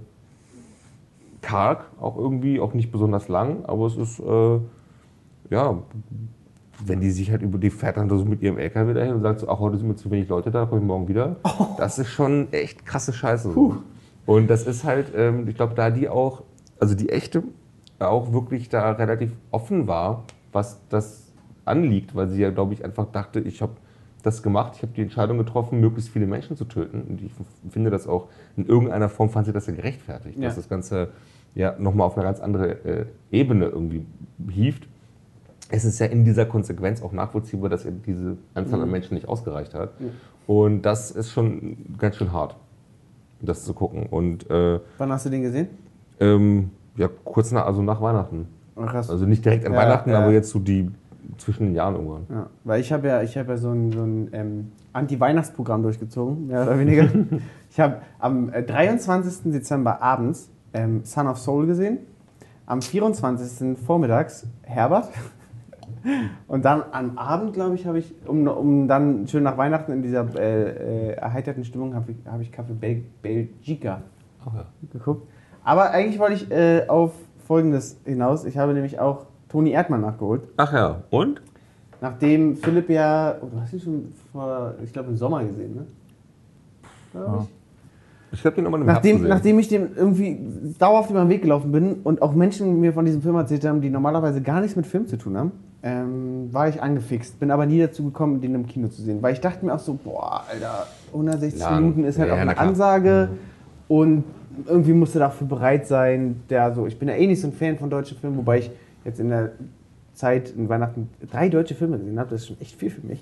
karg auch irgendwie, auch nicht besonders lang, aber es ist, ja, wenn die sich halt die fährt dann so mit ihrem LKW dahin und sagt so, ach, heute sind mir zu wenig Leute da komme ich morgen wieder. Das ist schon echt krasse Scheiße. So. Und das ist halt, ich glaube, da die auch, also die echte, auch wirklich da relativ offen war, was das anliegt, weil sie ja, glaube ich, einfach dachte, ich habe das gemacht, ich habe die Entscheidung getroffen, möglichst viele Menschen zu töten. Und ich finde das auch, in irgendeiner Form fand sie das ja gerechtfertigt, dass das Ganze ja nochmal auf eine ganz andere Ebene irgendwie hieft. Es ist ja in dieser Konsequenz auch nachvollziehbar, dass diese Anzahl an Menschen nicht ausgereicht hat. Und das ist schon ganz schön hart, das zu gucken. Und, wann hast du den gesehen? Ja, kurz nach Weihnachten. Ach, krass. Also nicht direkt an Weihnachten, aber jetzt so die zwischen den Jahren irgendwann. Ja, weil ich hab ja so ein Anti-Weihnachtsprogramm durchgezogen, mehr oder weniger. Ich habe am 23. Dezember abends Son of Soul gesehen, am 24. vormittags Herbert und dann am Abend, glaube ich, habe ich, um dann schön nach Weihnachten in dieser erheiterten Stimmung, habe ich Café Belgica geguckt. Aber eigentlich wollte ich auf Folgendes hinaus. Ich habe nämlich auch Toni Erdmann nachgeholt. Ach ja, und? Nachdem Philipp ja, du hast ihn schon vor, ich glaube im Sommer gesehen, ne? Ja. Ich habe den nochmal im Herbst gesehen. Nachdem ich dem irgendwie dauerhaft über den Weg gelaufen bin und auch Menschen mir von diesem Film erzählt haben, die normalerweise gar nichts mit Film zu tun haben, war ich angefixt. Bin aber nie dazu gekommen, den im Kino zu sehen. Weil ich dachte mir auch so, boah, Alter, 160 Minuten ist halt auch eine Ansage und irgendwie musst du dafür bereit sein. Ich bin ja eh nicht so ein Fan von deutschen Filmen, wobei ich jetzt in der Zeit in Weihnachten 3 deutsche Filme gesehen habe. Das ist schon echt viel für mich.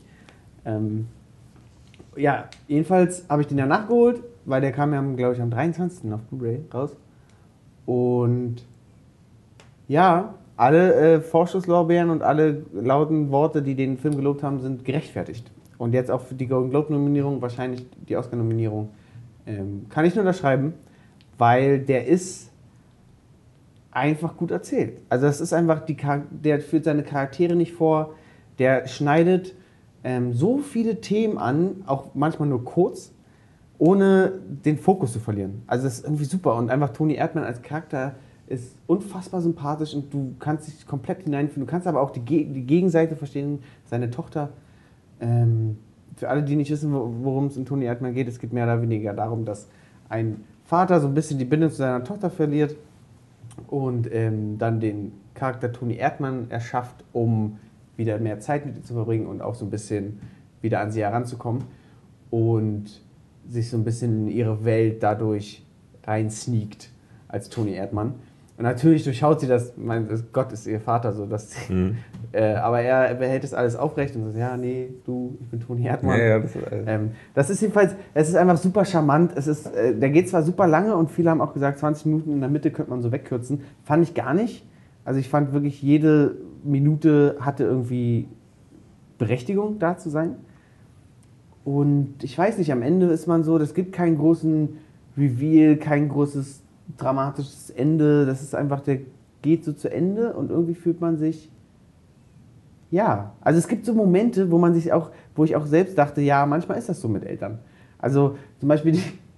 Ja, jedenfalls habe ich den ja nachgeholt, weil der kam ja, glaube ich, am 23. auf Blu-ray raus. Und ja, alle Vorschusslorbeeren und alle lauten Worte, die den Film gelobt haben, sind gerechtfertigt. Und jetzt auch für die Golden Globe-Nominierung, wahrscheinlich die Oscar-Nominierung, kann ich nur unterschreiben, weil der ist einfach gut erzählt. Also das ist einfach, der führt seine Charaktere nicht vor, der schneidet so viele Themen an, auch manchmal nur kurz, ohne den Fokus zu verlieren. Also das ist irgendwie super und einfach Toni Erdmann als Charakter ist unfassbar sympathisch und du kannst dich komplett hineinfühlen. Du kannst aber auch die Gegenseite verstehen, seine Tochter. Für alle, die nicht wissen, worum es in Toni Erdmann geht, es geht mehr oder weniger darum, dass ein Vater so ein bisschen die Bindung zu seiner Tochter verliert und dann den Charakter Toni Erdmann erschafft, um wieder mehr Zeit mit ihr zu verbringen und auch so ein bisschen wieder an sie heranzukommen und sich so ein bisschen in ihre Welt dadurch rein-sneakt als Toni Erdmann. Und natürlich durchschaut sie das, Gott ist ihr Vater, so dass sie, aber er behält das alles aufrecht und sagt, ja, nee, ich bin Toni Erdmann. Ja, das ist jedenfalls, es ist einfach super charmant. Der geht zwar super lange und viele haben auch gesagt, 20 Minuten in der Mitte könnte man so wegkürzen. Fand ich gar nicht. Also ich fand wirklich, jede Minute hatte irgendwie Berechtigung, da zu sein. Und ich weiß nicht, am Ende ist man so, das gibt keinen großen Reveal, kein großes dramatisches Ende. Das ist einfach, der geht so zu Ende und irgendwie fühlt man sich, ja, also es gibt so Momente, wo ich auch selbst dachte, ja, manchmal ist das so mit Eltern. Also zum Beispiel,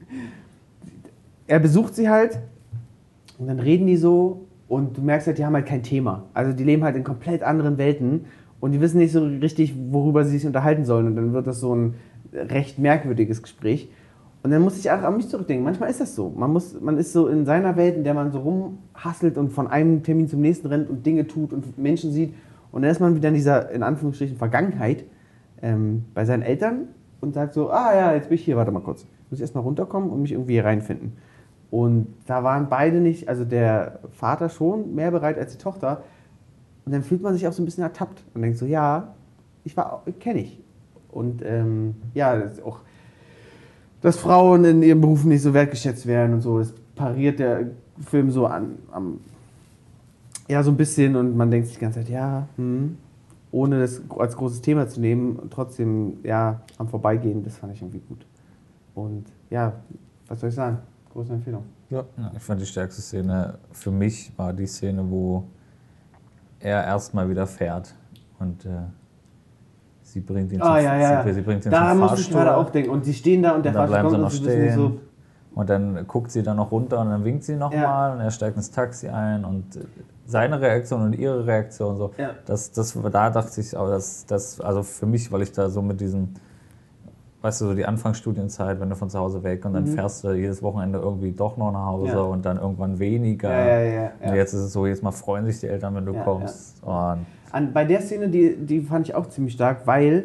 er besucht sie halt und dann reden die so und du merkst halt, die haben halt kein Thema. Also die leben halt in komplett anderen Welten und die wissen nicht so richtig, worüber sie sich unterhalten sollen und dann wird das so ein recht merkwürdiges Gespräch. Und dann muss ich auch an mich zurückdenken. Manchmal ist das so. Man ist so in seiner Welt, in der man so rumhasselt und von einem Termin zum nächsten rennt und Dinge tut und Menschen sieht. Und dann ist man wieder in dieser, in Anführungsstrichen, Vergangenheit bei seinen Eltern und sagt so, ja, jetzt bin ich hier, warte mal kurz. Muss ich erstmal runterkommen und mich irgendwie hier reinfinden. Und da waren beide nicht, also der Vater schon mehr bereit als die Tochter. Und dann fühlt man sich auch so ein bisschen ertappt und denkt so, ja, kenne ich. Und ja, das ist auch, dass Frauen in ihrem Beruf nicht so wertgeschätzt werden und so. Das pariert der Film so ja, so ein bisschen und man denkt sich die ganze Zeit, ja, ohne das als großes Thema zu nehmen, trotzdem ja, am Vorbeigehen, das fand ich irgendwie gut. Und ja, was soll ich sagen? Große Empfehlung. Ja, ich fand die stärkste Szene für mich war die Szene, wo er erstmal wieder fährt und sie bringt ihn Sie bringt ihn da zum musste ich gerade auch Fahrstuhl. denken. Und sie stehen da und der dann Fahrstuhl bleiben kommt sie und noch sie wissen stehen. so, Und dann guckt sie dann noch runter und dann winkt sie nochmal und er steigt ins Taxi ein und seine Reaktion und ihre Reaktion so. Ja. Da dachte ich, aber also für mich, weil ich da so mit diesem, weißt du, so die Anfangsstudienzeit, wenn du von zu Hause weg und dann fährst du jedes Wochenende irgendwie doch noch nach Hause und dann irgendwann weniger. Ja. Und jetzt ist es so, jetzt mal freuen sich die Eltern, wenn du kommst. Und Bei der Szene, die fand ich auch ziemlich stark, weil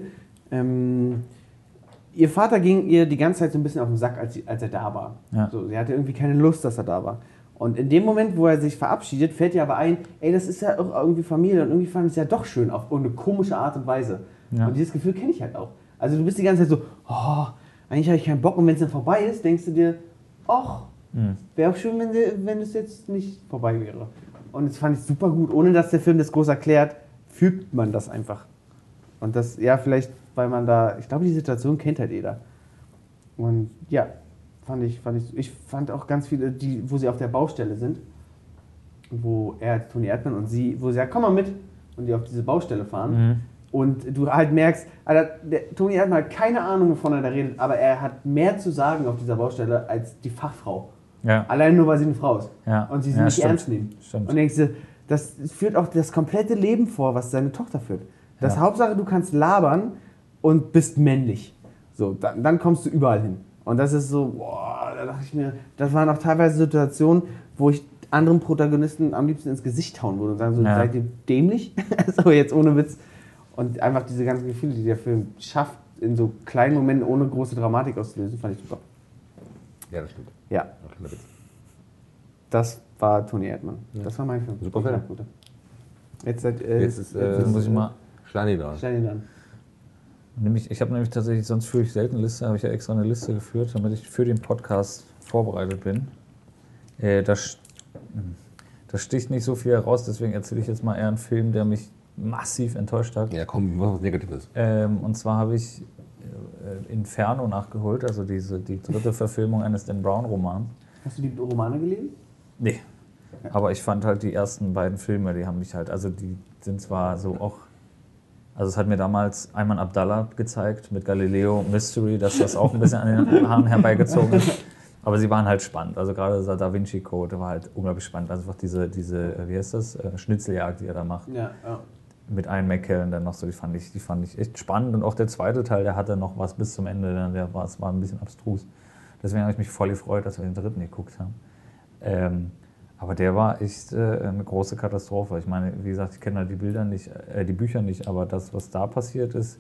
ihr Vater ging ihr die ganze Zeit so ein bisschen auf den Sack, als er da war. Ja. So, sie hatte irgendwie keine Lust, dass er da war. Und in dem Moment, wo er sich verabschiedet, fällt ihr aber ein, ey, das ist ja auch irgendwie Familie und irgendwie fand ich es ja doch schön auf eine komische Art und Weise. Ja. Und dieses Gefühl kenne ich halt auch. Also du bist die ganze Zeit so, oh, eigentlich habe ich keinen Bock und wenn es dann vorbei ist, denkst du dir, ach, wäre auch schön, wenn es jetzt nicht vorbei wäre. Und das fand ich super gut. Ohne dass der Film das groß erklärt, fühlt man das einfach. Und das, ja, vielleicht, weil man da, ich glaube, die Situation kennt halt jeder. Und ja, ich fand auch ganz viele, wo sie auf der Baustelle sind, wo Toni Erdmann und sie, wo sie sagt, komm mal mit, und die auf diese Baustelle fahren. Und du halt merkst, Alter, Toni Erdmann hat keine Ahnung, wovon er da redet, aber er hat mehr zu sagen auf dieser Baustelle als die Fachfrau. Ja. Allein nur, weil sie eine Frau ist. Ja. Und sie Ja, nicht stimmt. ernst nehmen. Stimmt. Und denkst du, das führt auch das komplette Leben vor, was seine Tochter führt. Das Ja. Hauptsache, du kannst labern und bist männlich. So, dann kommst du überall hin. Und das ist so, boah, da dachte ich mir, das waren auch teilweise Situationen, wo ich anderen Protagonisten am liebsten ins Gesicht hauen würde und sagen so, Ja. seid ihr dämlich? So, jetzt ohne Witz. Und einfach diese ganzen Gefühle, die der Film schafft, in so kleinen Momenten ohne große Dramatik auszulösen, fand ich super. Ja, das stimmt. Ja, Ach, kleiner Witz. das war Toni Erdmann. Das war mein Film. Super Film. Jetzt seid Jetzt ist muss ich mal. Steini dran. Stell ihn an. Ich habe nämlich tatsächlich, sonst führe ich selten Liste, habe ich ja extra eine Liste geführt, damit ich für den Podcast vorbereitet bin. Da sticht nicht so viel heraus, deswegen erzähle ich jetzt mal eher einen Film, der mich massiv enttäuscht hat. Ja, komm, mach was Negatives. Und zwar habe ich Inferno nachgeholt, also die dritte Verfilmung eines Dan Brown-Romans. Hast du die Romane gelesen? Nee. Aber ich fand halt die ersten beiden Filme, die haben mich halt, also die sind zwar so auch, also es hat mir damals Ayman Abdallah gezeigt mit Galileo Mystery, dass das auch ein bisschen an den Haaren herbeigezogen ist. Aber sie waren halt spannend. Also gerade dieser Da Vinci Code war halt unglaublich spannend. Also einfach diese wie heißt das, Schnitzeljagd, die er da macht. Ja. Mit Ian McKellen dann noch so, die fand ich echt spannend. Und auch der zweite Teil, der hatte noch was bis zum Ende, es war ein bisschen abstrus. Deswegen habe ich mich voll gefreut, dass wir den dritten geguckt haben. Aber der war echt eine große Katastrophe. Ich meine, wie gesagt, ich kenne halt die Bücher nicht, aber das, was da passiert ist,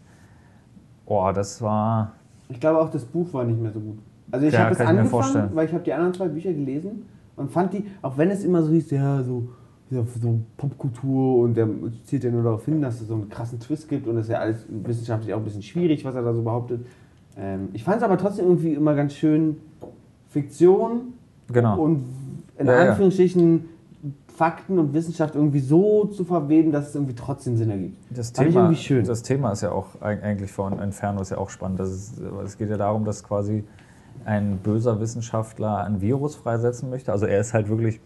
das war... Ich glaube auch, das Buch war nicht mehr so gut. Also ich Ja, habe es kann ich mir angefangen, vorstellen. weil ich habe die anderen 2 Bücher gelesen und fand die, auch wenn es immer so hieß, ja, so Popkultur und der zielt ja nur darauf hin, dass es so einen krassen Twist gibt und das ist ja alles wissenschaftlich auch ein bisschen schwierig, was er da so behauptet. Ich fand es aber trotzdem irgendwie immer ganz schön Fiktion Genau. und in Ja, ja. Anführungsstrichen Fakten und Wissenschaft irgendwie so zu verweben, dass es irgendwie trotzdem Sinn ergibt. Das Fand ich irgendwie schön. Das Thema ist ja auch eigentlich von Inferno ist ja auch spannend. Es geht ja darum, dass quasi ein böser Wissenschaftler ein Virus freisetzen möchte. Also er ist halt wirklich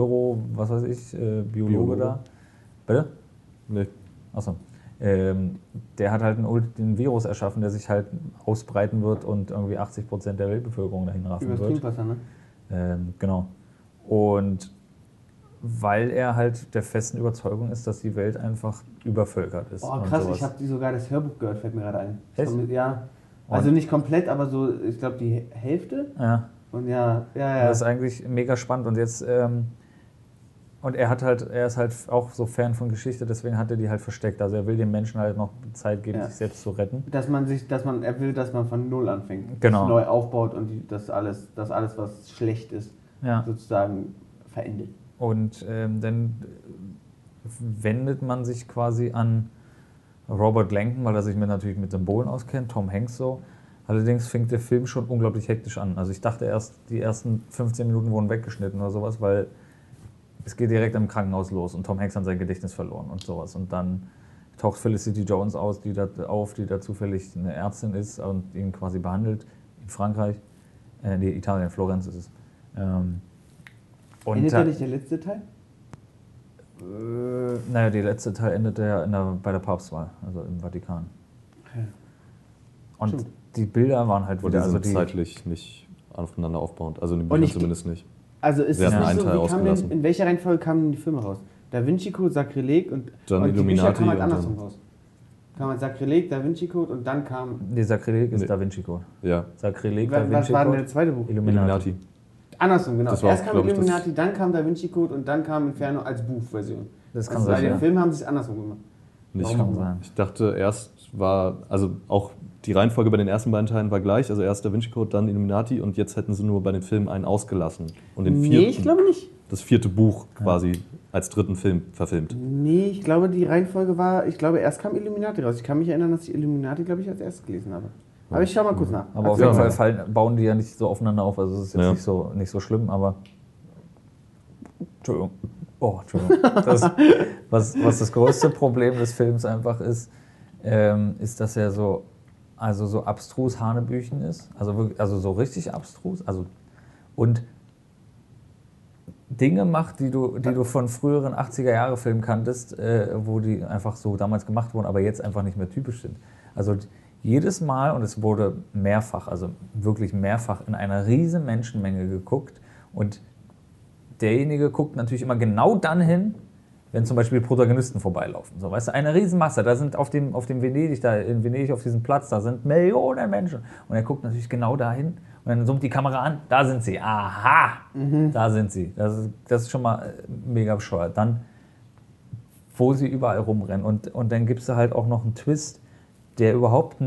Biologe da. Bitte? Nee. Achso. Der hat halt ein Virus erschaffen, der sich halt ausbreiten wird und irgendwie 80% der Weltbevölkerung dahin raffen Übers wird. Trinkwasser, ne? Genau. Und weil er halt der festen Überzeugung ist, dass die Welt einfach übervölkert ist. Oh und krass, sowas. ich habe sogar das Hörbuch gehört, fällt mir gerade ein. Echt? Ja. Also nicht komplett, aber so, ich glaube die Hälfte. Ja. Und ja. Das ist eigentlich mega spannend. Und jetzt, und er ist halt auch so Fan von Geschichte, deswegen hat er die halt versteckt. Also er will den Menschen halt noch Zeit geben, Ja. sich selbst zu retten. Er will, dass man von Null anfängt. Genau. Neu aufbaut und das alles, was schlecht ist, Ja. sozusagen verendet. Und dann wendet man sich quasi an Robert Langdon, weil er sich natürlich mit Symbolen auskennt, Tom Hanks so. Allerdings fängt der Film schon unglaublich hektisch an. Also ich dachte erst, die ersten 15 Minuten wurden weggeschnitten oder sowas, weil es geht direkt im Krankenhaus los und Tom Hanks hat sein Gedächtnis verloren und sowas. Und dann taucht Felicity Jones auf, die da zufällig eine Ärztin ist und ihn quasi behandelt in Frankreich. Italien, Florenz ist es. Endet ja nicht der letzte Teil? Naja, der letzte Teil endet ja bei der Papstwahl, also im Vatikan. Okay. Und Stimmt. die Bilder waren halt Und wieder... die sind Also zeitlich nicht aufeinander aufbauend. Also in den Büchern zumindest nicht. Also ist Wir es hatten nicht einen so, Teil ausgelassen. in welcher Reihenfolge kamen denn die Filme raus? Da Vinci Code, Sakrileg und Dann die Bücher Illuminati kamen halt und andersrum dann- raus. Kam halt Sakrileg, Da Vinci Code und dann kam... Nee, Sakrileg ist Nee. Da Vinci Code. Ja, Sakrileg, Da Was Vinci war denn Code, der zweite Buch? Illuminati. Andersrum, genau. Das war Erst auch, kam glaub ich, Illuminati, dann kam Da Vinci Code und dann kam Inferno als Buchversion. Das kann Also bei sein, den ja. Filmen haben sie es andersrum gemacht. nicht. Kann sein. Ich dachte erst war, also auch die Reihenfolge bei den ersten beiden Teilen war gleich, also erst Da Vinci Code, dann Illuminati und jetzt hätten sie nur bei den Filmen einen ausgelassen. Und den Nee, vierten, ich glaube nicht. das vierte Buch quasi als dritten Film verfilmt. Nee, ich glaube, die Reihenfolge war, erst kam Illuminati raus. Ich kann mich erinnern, dass ich Illuminati, glaube ich, als erstes gelesen habe. Aber ich schau mal kurz nach. Aber auf Erzähl jeden mal. Fall bauen die ja nicht so aufeinander auf, also es ist jetzt Ja. nicht so schlimm, aber... Entschuldigung. Entschuldigung. Was das größte Problem des Films einfach ist, ist, dass er so abstrus Hanebüchen ist, also so richtig abstrus, und Dinge macht, die du von früheren 80er-Jahre-Filmen kanntest, wo die einfach so damals gemacht wurden, aber jetzt einfach nicht mehr typisch sind. Also jedes Mal, und es wurde mehrfach, also wirklich mehrfach in einer riesen Menschenmenge geguckt, und derjenige guckt natürlich immer genau dann hin, wenn zum Beispiel Protagonisten vorbeilaufen. So, weißt du, eine Riesenmasse, da sind auf dem Venedig, da in Venedig auf diesem Platz, da sind Millionen Menschen. Und er guckt natürlich genau dahin und dann zoomt die Kamera an, da sind sie. Aha, da sind sie. Das ist schon mal mega bescheuert. Dann, wo sie überall rumrennen. Und dann gibt es da halt auch noch einen Twist, der überhaupt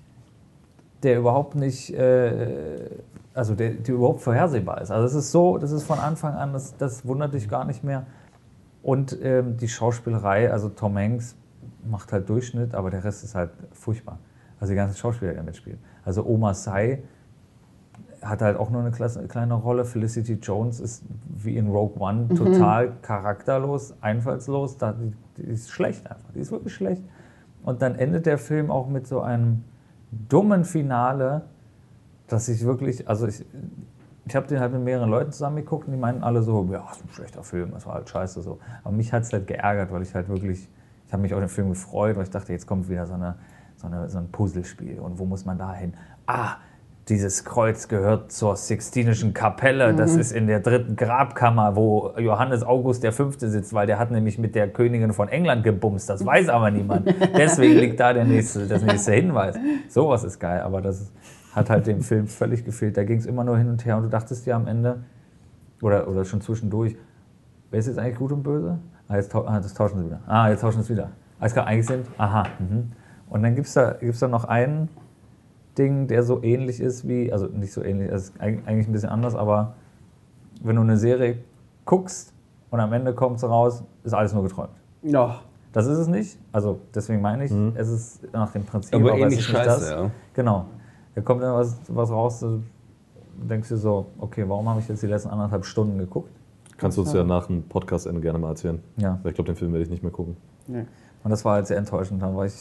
vorhersehbar ist. Also das ist von Anfang an, das wundert dich gar nicht mehr. Und die Schauspielerei, also Tom Hanks macht halt Durchschnitt, aber der Rest ist halt furchtbar. Also die ganzen Schauspieler, die da mitspielen. Also Omar Sy hat halt auch nur eine kleine Rolle. Felicity Jones ist wie in Rogue One total charakterlos, einfallslos. Die ist schlecht einfach, die ist wirklich schlecht. Und dann endet der Film auch mit so einem dummen Finale, dass ich wirklich, also ich habe den halt mit mehreren Leuten zusammen geguckt und die meinten alle so, ja, ist ein schlechter Film, das war halt scheiße so. Aber mich hat es halt geärgert, weil ich halt wirklich, ich habe mich auf den Film gefreut, weil ich dachte, jetzt kommt wieder so ein Puzzlespiel und wo muss man da hin? Dieses Kreuz gehört zur Sixtinischen Kapelle, das ist in der 3. Grabkammer, wo Johannes August V. sitzt, weil der hat nämlich mit der Königin von England gebumst, das weiß aber niemand. Deswegen liegt da das nächste Hinweis. Sowas ist geil, aber das hat halt dem Film völlig gefehlt. Da ging es immer nur hin und her und du dachtest dir am Ende, oder schon zwischendurch, wer ist jetzt eigentlich gut und böse? Das tauschen sie wieder. Jetzt tauschen sie es wieder. Alles klar, eigentlich sind, Und dann gibt's da noch einen Ding, der so ähnlich ist wie, also nicht so ähnlich, es ist eigentlich ein bisschen anders, aber wenn du eine Serie guckst und am Ende kommt es raus, ist alles nur geträumt. Ja. Das ist es nicht, also deswegen meine ich, es ist nach dem Prinzip, Aber es ähnlich ist nicht scheiße, ja. Genau. Da kommt dann was raus, du denkst dir so, okay, warum habe ich jetzt die letzten 1,5 Stunden geguckt? Kannst du uns ja nach dem Podcast-Ende gerne mal erzählen. Ja. Weil ich glaube, den Film werde ich nicht mehr gucken. Nee. Und das war halt sehr enttäuschend.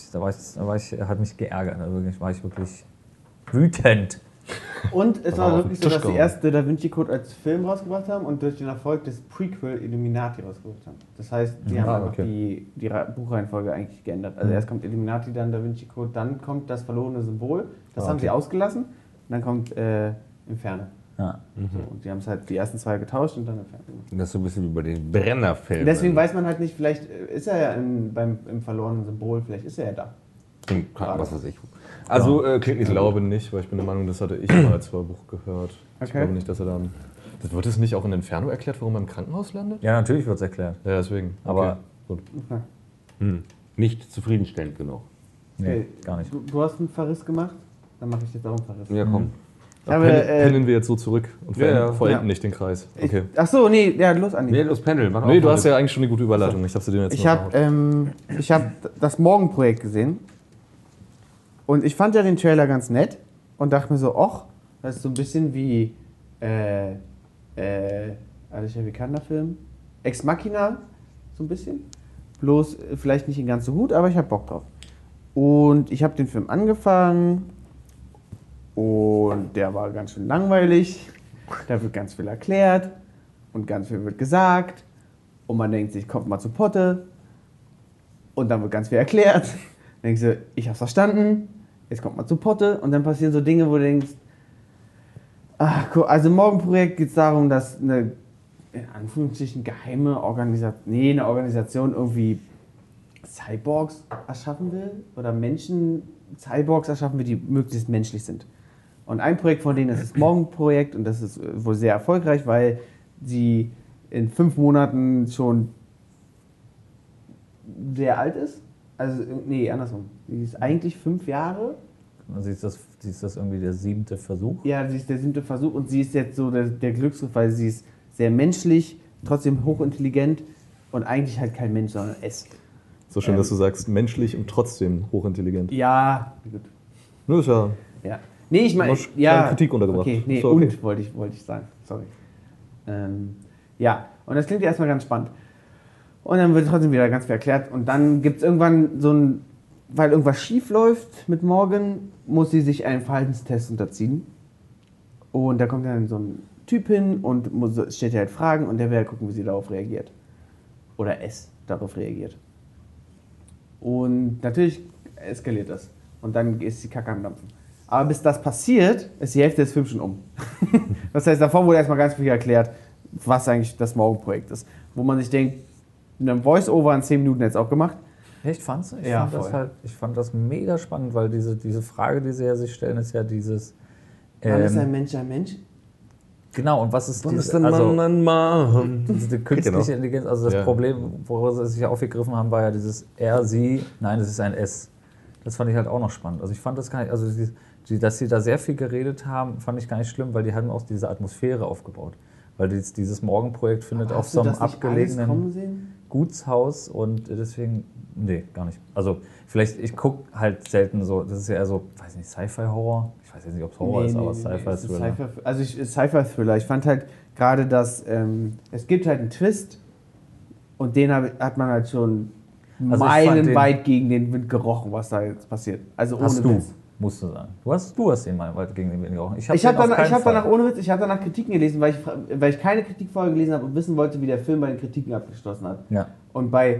Hat mich geärgert. Also war ich wirklich wütend. Und es Aber war auf wirklich den so, Tisch dass sie gehauen. erst Da Vinci Code als Film rausgebracht haben und durch den Erfolg des Prequel Illuminati rausgebracht haben. Das heißt, die haben einfach die Buchreihenfolge eigentlich geändert. Also erst kommt Illuminati, dann Da Vinci Code, dann kommt das verlorene Symbol. Das haben sie ausgelassen. Und dann kommt Inferno. Ja. So, und die haben es halt die ersten 2 getauscht und dann Inferno. Das ist so ein bisschen wie bei den Brennerfilmen. Deswegen weiß man halt nicht, vielleicht ist er ja im verlorenen Symbol, vielleicht ist er ja da. Was weiß ich. Also klingt nicht Ich so glaube nicht, weil ich bin der Meinung, das hatte ich mal als Hörbuch gehört. Ich Okay. glaube nicht, dass er dann... Das wird es nicht auch in Inferno erklärt, warum er im Krankenhaus landet? Ja, natürlich wird es erklärt. Ja, deswegen. Aber- gut. Nicht zufriedenstellend genug. Nee, gar nicht. Du hast einen Verriss gemacht, dann mache ich jetzt auch einen Verriss. Ja, komm. Da Aber, pennen wir jetzt so zurück und Ja. vollenden nicht den Kreis. Okay. Achso, nee, ja, los, Andi. Nee, los Pendel. Mach Nee, auch du mal hast mit. ja eigentlich schon eine gute Überleitung. Ich habe sie dir jetzt Ich nur habe verhaut. hab das Morgenprojekt gesehen und ich fand ja den Trailer ganz nett und dachte mir so, och, das ist so ein bisschen wie Alicia Vikander Film, Ex Machina, so ein bisschen. bloß vielleicht nicht ganz so gut, aber ich habe Bock drauf. Und ich habe den Film angefangen und der war ganz schön langweilig. Da wird ganz viel erklärt und ganz viel wird gesagt und man denkt sich, kommt mal zu Potte und dann wird ganz viel erklärt. Dann denkst du, ich hab's verstanden, jetzt kommt man zu Potte und dann passieren so Dinge, wo du denkst, ach, cool. Also im Morgenprojekt geht es darum, dass eine, in Anführungsstrichen, geheime eine Organisation irgendwie Cyborgs erschaffen will oder Cyborgs erschaffen will, die möglichst menschlich sind. Und ein Projekt von denen ist das Morgenprojekt und das ist wohl sehr erfolgreich, weil sie in 5 Monaten schon sehr alt ist. Also, nee, andersrum. Sie ist eigentlich 5 Jahre. Also ist das irgendwie der 7. Versuch? Ja, sie ist der 7. Versuch und sie ist jetzt so der Glücksgriff, weil sie ist sehr menschlich, trotzdem hochintelligent und eigentlich halt kein Mensch, sondern es. So schön, dass du sagst, menschlich und trotzdem hochintelligent. Ja, gut. Nur ist ja. Ja. Nee, ich meine, ja. Kritik untergebracht. Okay, nee, so, okay. Und wollte ich sagen. Sorry. Ja, und das klingt ja erstmal ganz spannend. Und dann wird trotzdem wieder ganz viel erklärt. Und dann gibt es irgendwann weil irgendwas schief läuft mit Morgan, muss sie sich einen Verhaltenstest unterziehen. Und da kommt dann so ein Typ hin und stellt ihr halt Fragen und der will halt gucken, wie sie darauf reagiert. Oder es darauf reagiert. Und natürlich eskaliert das. Und dann ist die Kacke am Dampfen. Aber bis das passiert, ist die Hälfte des Films schon um. Das heißt, davor wurde erstmal ganz viel erklärt, was eigentlich das Morgenprojekt ist. Wo man sich denkt, ein Voice-Over in 10 Minuten jetzt auch gemacht. Echt, fandst du? Ich fand das mega spannend, weil diese Frage, die sie ja sich stellen, ist ja dieses... Wann ist ein Mensch ein Mensch? Genau, und was ist dieses... Diese künstliche Intelligenz, also das Problem, woraus sie sich aufgegriffen haben, war ja dieses er, sie, nein, das ist ein es. Das fand ich halt auch noch spannend. Also ich fand das gar nicht, also dass sie da sehr viel geredet haben, fand ich gar nicht schlimm, weil die haben auch diese Atmosphäre aufgebaut. Weil dieses Morgenprojekt findet auf so einem abgelegenen Gutshaus und deswegen, nee, gar nicht. Also vielleicht, ich gucke halt selten so, das ist ja eher so, weiß nicht, Sci-Fi-Horror? Ich weiß jetzt nicht, ob es Horror ist, aber Sci-Fi-Thriller. Also Sci-Fi-Thriller. Ich fand halt gerade, dass es gibt halt einen Twist und den hat man halt schon meilenweit gegen den Wind gerochen, was da jetzt passiert. Also ohne Witz. Musst du sagen. Du hast den mal weit gegen den Wind gerochen. Ich habe danach, ohne Witz, Kritiken gelesen, weil ich keine Kritik vorher gelesen habe und wissen wollte, wie der Film bei den Kritiken abgeschlossen hat. Ja. Und bei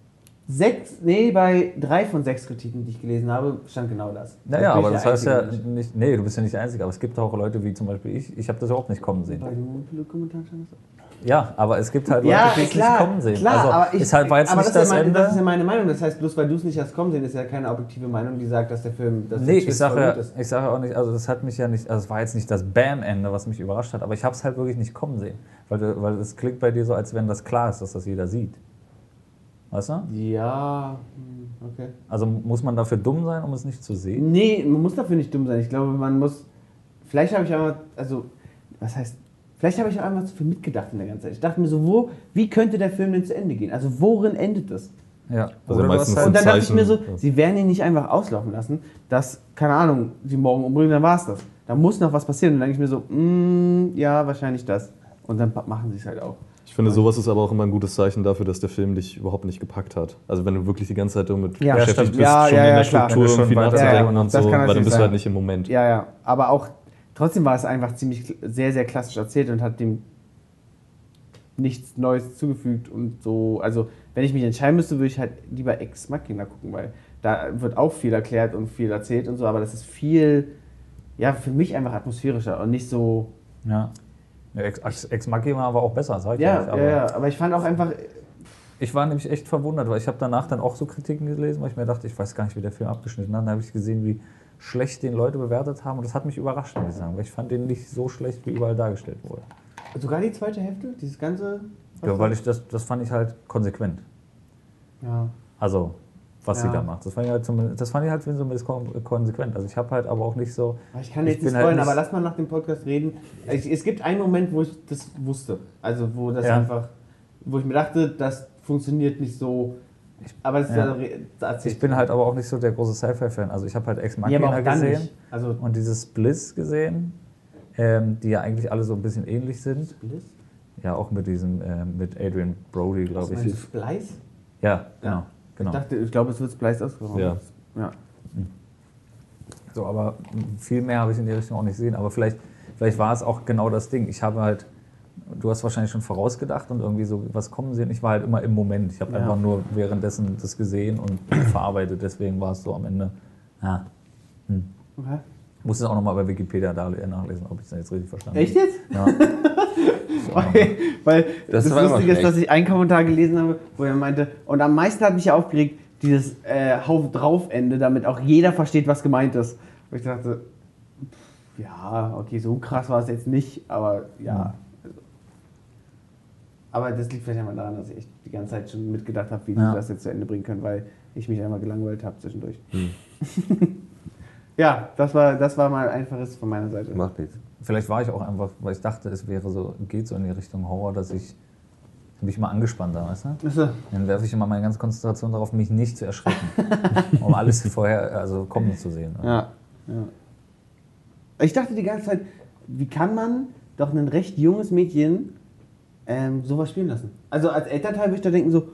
3 von 6 Kritiken, die ich gelesen habe, stand genau das. Naja, aber das heißt ja nicht, nee, du bist ja nicht der Einzige, aber es gibt auch Leute wie zum Beispiel ich habe das überhaupt nicht kommen sehen. Bei dem Kommentar stand das. Ja, aber es gibt halt Leute, die es nicht kommen sehen. Klar, also, aber ist halt, weil es nicht das Ende. Das ist ja meine Meinung. Das heißt, bloß weil du es nicht hast kommen sehen, ist ja keine objektive Meinung, die sagt, dass der Film. Nee, ich sage ja auch nicht, also das hat mich ja nicht, also es war jetzt nicht das Bam-Ende, was mich überrascht hat, aber ich habe es halt wirklich nicht kommen sehen. Weil es klingt bei dir so, als wenn das klar ist, dass das jeder sieht. Weißt du? Ja, okay. Also muss man dafür dumm sein, um es nicht zu sehen? Nee, man muss dafür nicht dumm sein. Ich glaube, man muss. Vielleicht habe ich einmal. Also, was heißt. Vielleicht habe ich auch einmal zu viel mitgedacht in der ganzen Zeit. Ich dachte mir so, wie könnte der Film denn zu Ende gehen? Also, worin endet das? Ja. Also meistens und dann dachte ich mir so, sie werden ihn nicht einfach auslaufen lassen, dass, keine Ahnung, sie morgen umbringen, dann war es das. Da muss noch was passieren. Und dann denke ich mir so, ja, wahrscheinlich das. Und dann machen sie es halt auch. Ich finde, sowas ist aber auch immer ein gutes Zeichen dafür, dass der Film dich überhaupt nicht gepackt hat. Also wenn du wirklich die ganze Zeit damit beschäftigt bist, schon in der Struktur irgendwie nachzudenken und so, weil dann bist du halt nicht im Moment. Ja. Aber auch, trotzdem war es einfach sehr, sehr klassisch erzählt und hat dem nichts Neues zugefügt und so. Also wenn ich mich entscheiden müsste, würde ich halt lieber Ex Machina gucken, weil da wird auch viel erklärt und viel erzählt und so, aber das ist viel, für mich einfach atmosphärischer und nicht so... Ja. Ex Machina war auch besser, sag ich ja. Aber ich fand auch einfach... Ich war nämlich echt verwundert, weil ich habe danach dann auch so Kritiken gelesen, weil ich mir dachte, ich weiß gar nicht, wie der Film abgeschnitten hat. Dann habe ich gesehen, wie schlecht den Leute bewertet haben und das hat mich überrascht, muss ich sagen, weil ich fand den nicht so schlecht, wie überall dargestellt wurde. Sogar die zweite Hälfte? Dieses ganze... Ja, weil das fand ich halt konsequent. Ja. Also, was sie da macht. Das fand ich halt zumindest konsequent. Also ich habe halt aber auch nicht so... Ich kann jetzt nicht spoilern, aber lass mal nach dem Podcast reden. Es gibt einen Moment, wo ich das wusste. Also wo das einfach... Wo ich mir dachte, das funktioniert nicht so... Aber das ich bin halt aber auch nicht so der große Sci-Fi-Fan. Also ich habe halt Ex Machina gesehen und dieses Bliss gesehen, die ja eigentlich alle so ein bisschen ähnlich sind. Bliss? Ja, auch mit diesem, mit Adrian Brody, glaube ich. Splice? Ja, genau. Ich glaube, es wird Splice ausgehauen. Ja. Ja. So, aber viel mehr habe ich in die Richtung auch nicht gesehen. Aber vielleicht war es auch genau das Ding. Ich habe halt, du hast wahrscheinlich schon vorausgedacht und irgendwie so was kommen sehen. Ich war halt immer im Moment. Ich habe einfach nur währenddessen das gesehen und verarbeitet. Deswegen war es so am Ende. Ja. Okay. Ich muss es auch nochmal bei Wikipedia nachlesen, ob ich das jetzt richtig verstanden Echt jetzt? habe. Ja. Weil das war immer Lustige ist, schlecht. dass ich einen Kommentar gelesen habe, wo er meinte, und am meisten hat mich ja aufgeregt, dieses Hauf drauf Ende, damit auch jeder versteht, was gemeint ist. Und ich dachte, ja, okay, so krass war es jetzt nicht, aber ja. Also. Aber das liegt vielleicht einmal daran, dass ich echt die ganze Zeit schon mitgedacht habe, wie sie das jetzt zu Ende bringen können, weil ich mich einmal gelangweilt habe zwischendurch. Ja, das war mal einfaches von meiner Seite. Macht nichts. Vielleicht war ich auch einfach, weil ich dachte, es wäre so, geht so in die Richtung Horror, dass ich mich mal angespannt da, weißt du? Achso. Dann werfe ich immer meine ganze Konzentration darauf, mich nicht zu erschrecken. Um alles vorher, also kommen zu sehen. Ja. Ich dachte die ganze Zeit, wie kann man doch ein recht junges Mädchen sowas spielen lassen? Also als Elternteil würde ich da denken so,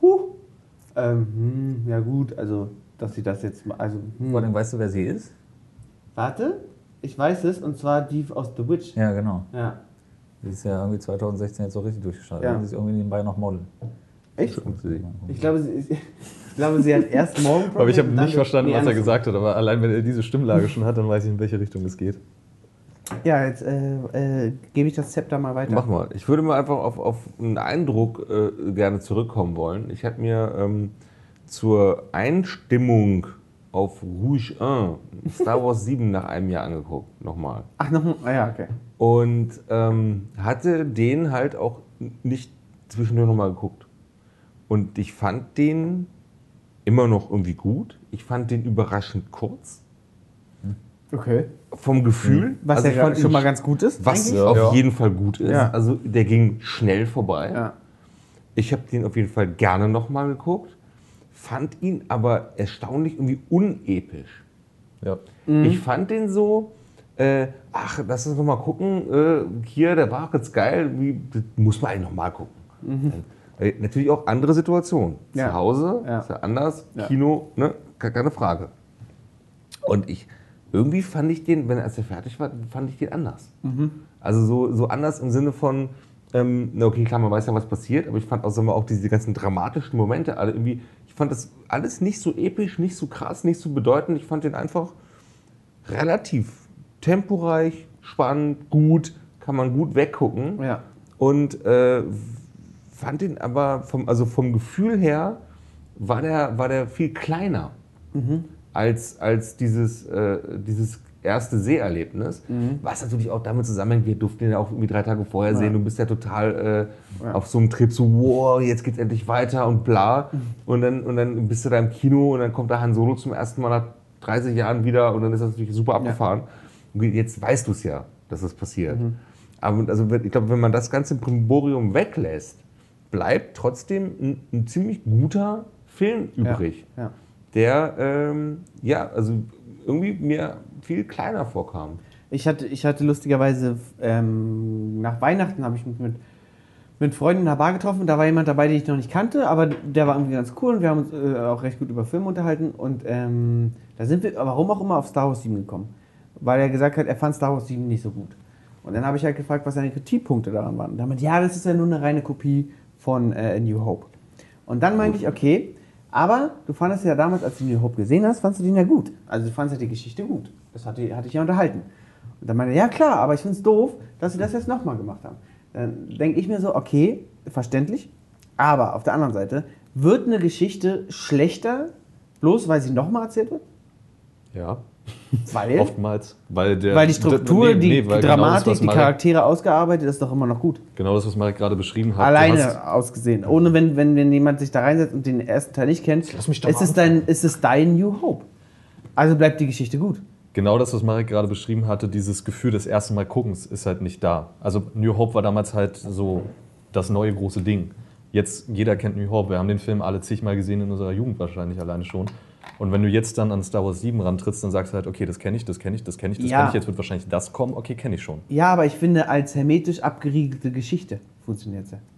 ja gut, also dass sie das jetzt, also, Vor allem, weißt du, wer sie ist? Warte, ich weiß es, und zwar die aus The Witch. Ja, genau. Ja. Die ist ja irgendwie 2016 jetzt so richtig durchgestartet. Ja. Die ist irgendwie nebenbei noch Model. Echt? Ich glaube, sie hat erst morgen. Aber ich habe dann nicht verstanden, was er andersrum. gesagt hat. Aber allein, wenn er diese Stimmlage schon hat, dann weiß ich, in welche Richtung es geht. Ja, jetzt gebe ich das Zepter mal weiter. Mach mal. Ich würde mal einfach auf einen Eindruck gerne zurückkommen wollen. Ich habe mir zur Einstimmung auf Rouge 1 Star Wars 7 nach einem Jahr angeguckt. Nochmal. Ach, noch ein. Ja, okay. Und hatte den halt auch nicht zwischendurch nochmal geguckt. Und ich fand den immer noch irgendwie gut. Ich fand den überraschend kurz. Okay. Vom Gefühl. Was Also ich ja fand schon ihn mal ganz gut ist. Was eigentlich. auf jeden Fall gut ist. Ja. Also der ging schnell vorbei. Ja. Ich habe den auf jeden Fall gerne nochmal geguckt. Fand ihn aber erstaunlich irgendwie unepisch. Ja. Ich fand den so, lass uns nochmal gucken, hier, der war jetzt geil, das muss man eigentlich nochmal gucken. Natürlich auch andere Situationen. Ja. Zu Hause Ja. ist ja anders, Ja. Kino, ne, keine Frage. Und irgendwie fand ich den, als er fertig war, fand ich den anders. Also so anders im Sinne von, okay, klar, man weiß ja, was passiert, aber ich fand auch diese ganzen dramatischen Momente alle irgendwie, ich fand das alles nicht so episch, nicht so krass, nicht so bedeutend. Ich fand den einfach relativ temporeich, spannend, gut, kann man gut weggucken. Ja. Und fand den aber vom Gefühl her war der viel kleiner als dieses erste Seherlebnis, was natürlich auch damit zusammenhängt, wir durften den ja auch irgendwie 3 Tage vorher sehen, du bist ja total auf so einem Trip so, wow, jetzt geht's endlich weiter und bla und dann bist du da im Kino und dann kommt da Han Solo zum ersten Mal nach 30 Jahren wieder und dann ist das natürlich super abgefahren. Und jetzt weißt du es ja, dass das passiert. Aber also, ich glaube, wenn man das ganze Brimborium weglässt, bleibt trotzdem ein ziemlich guter Film übrig, Ja. der also irgendwie mir viel kleiner vorkam. Ich hatte lustigerweise nach Weihnachten habe ich mich mit Freunden in der Bar getroffen. Da war jemand dabei, den ich noch nicht kannte, aber der war irgendwie ganz cool und wir haben uns auch recht gut über Filme unterhalten. Und da sind wir, warum auch immer, auf Star Wars 7 gekommen. Weil er gesagt hat, er fand Star Wars 7 nicht so gut. Und dann habe ich halt gefragt, was seine Kritikpunkte daran waren. Und er meinte, ja, das ist ja nur eine reine Kopie von A New Hope. Und dann meinte ich, okay, aber du fandest ja damals, als du New Hope gesehen hast, fandest du den ja gut. Also du fandest ja die Geschichte gut. Das hatte ich ja unterhalten. Und dann meinte er, ja klar, aber ich finde es doof, dass sie das jetzt nochmal gemacht haben. Dann denke ich mir so, okay, verständlich. Aber auf der anderen Seite, wird eine Geschichte schlechter, bloß weil sie nochmal erzählt wird? Ja. Weil? Oftmals. Weil Weil die Struktur, die weil Dramatik, genau das, die Charaktere ausgearbeitet, ist doch immer noch gut. Genau das, was Marek gerade beschrieben hat. Alleine ausgesehen. Ohne wenn jemand sich da reinsetzt und den ersten Teil nicht kennt, Lass mich doch ist es dein New Hope. Also bleibt die Geschichte gut. Genau das, was Marek gerade beschrieben hatte, dieses Gefühl des ersten Mal Guckens ist halt nicht da. Also New Hope war damals halt so das neue große Ding. Jetzt, jeder kennt New Hope. Wir haben den Film alle zigmal gesehen in unserer Jugend wahrscheinlich alleine schon. Und wenn du jetzt dann an Star Wars 7 rantrittst, dann sagst du halt, okay, das kenne ich, das kenne ich, das kenne ich, das Ja. kenne ich, jetzt wird wahrscheinlich das kommen, okay, kenne ich schon. Ja, aber ich finde, als hermetisch abgeriegelte Geschichte funktioniert es ja.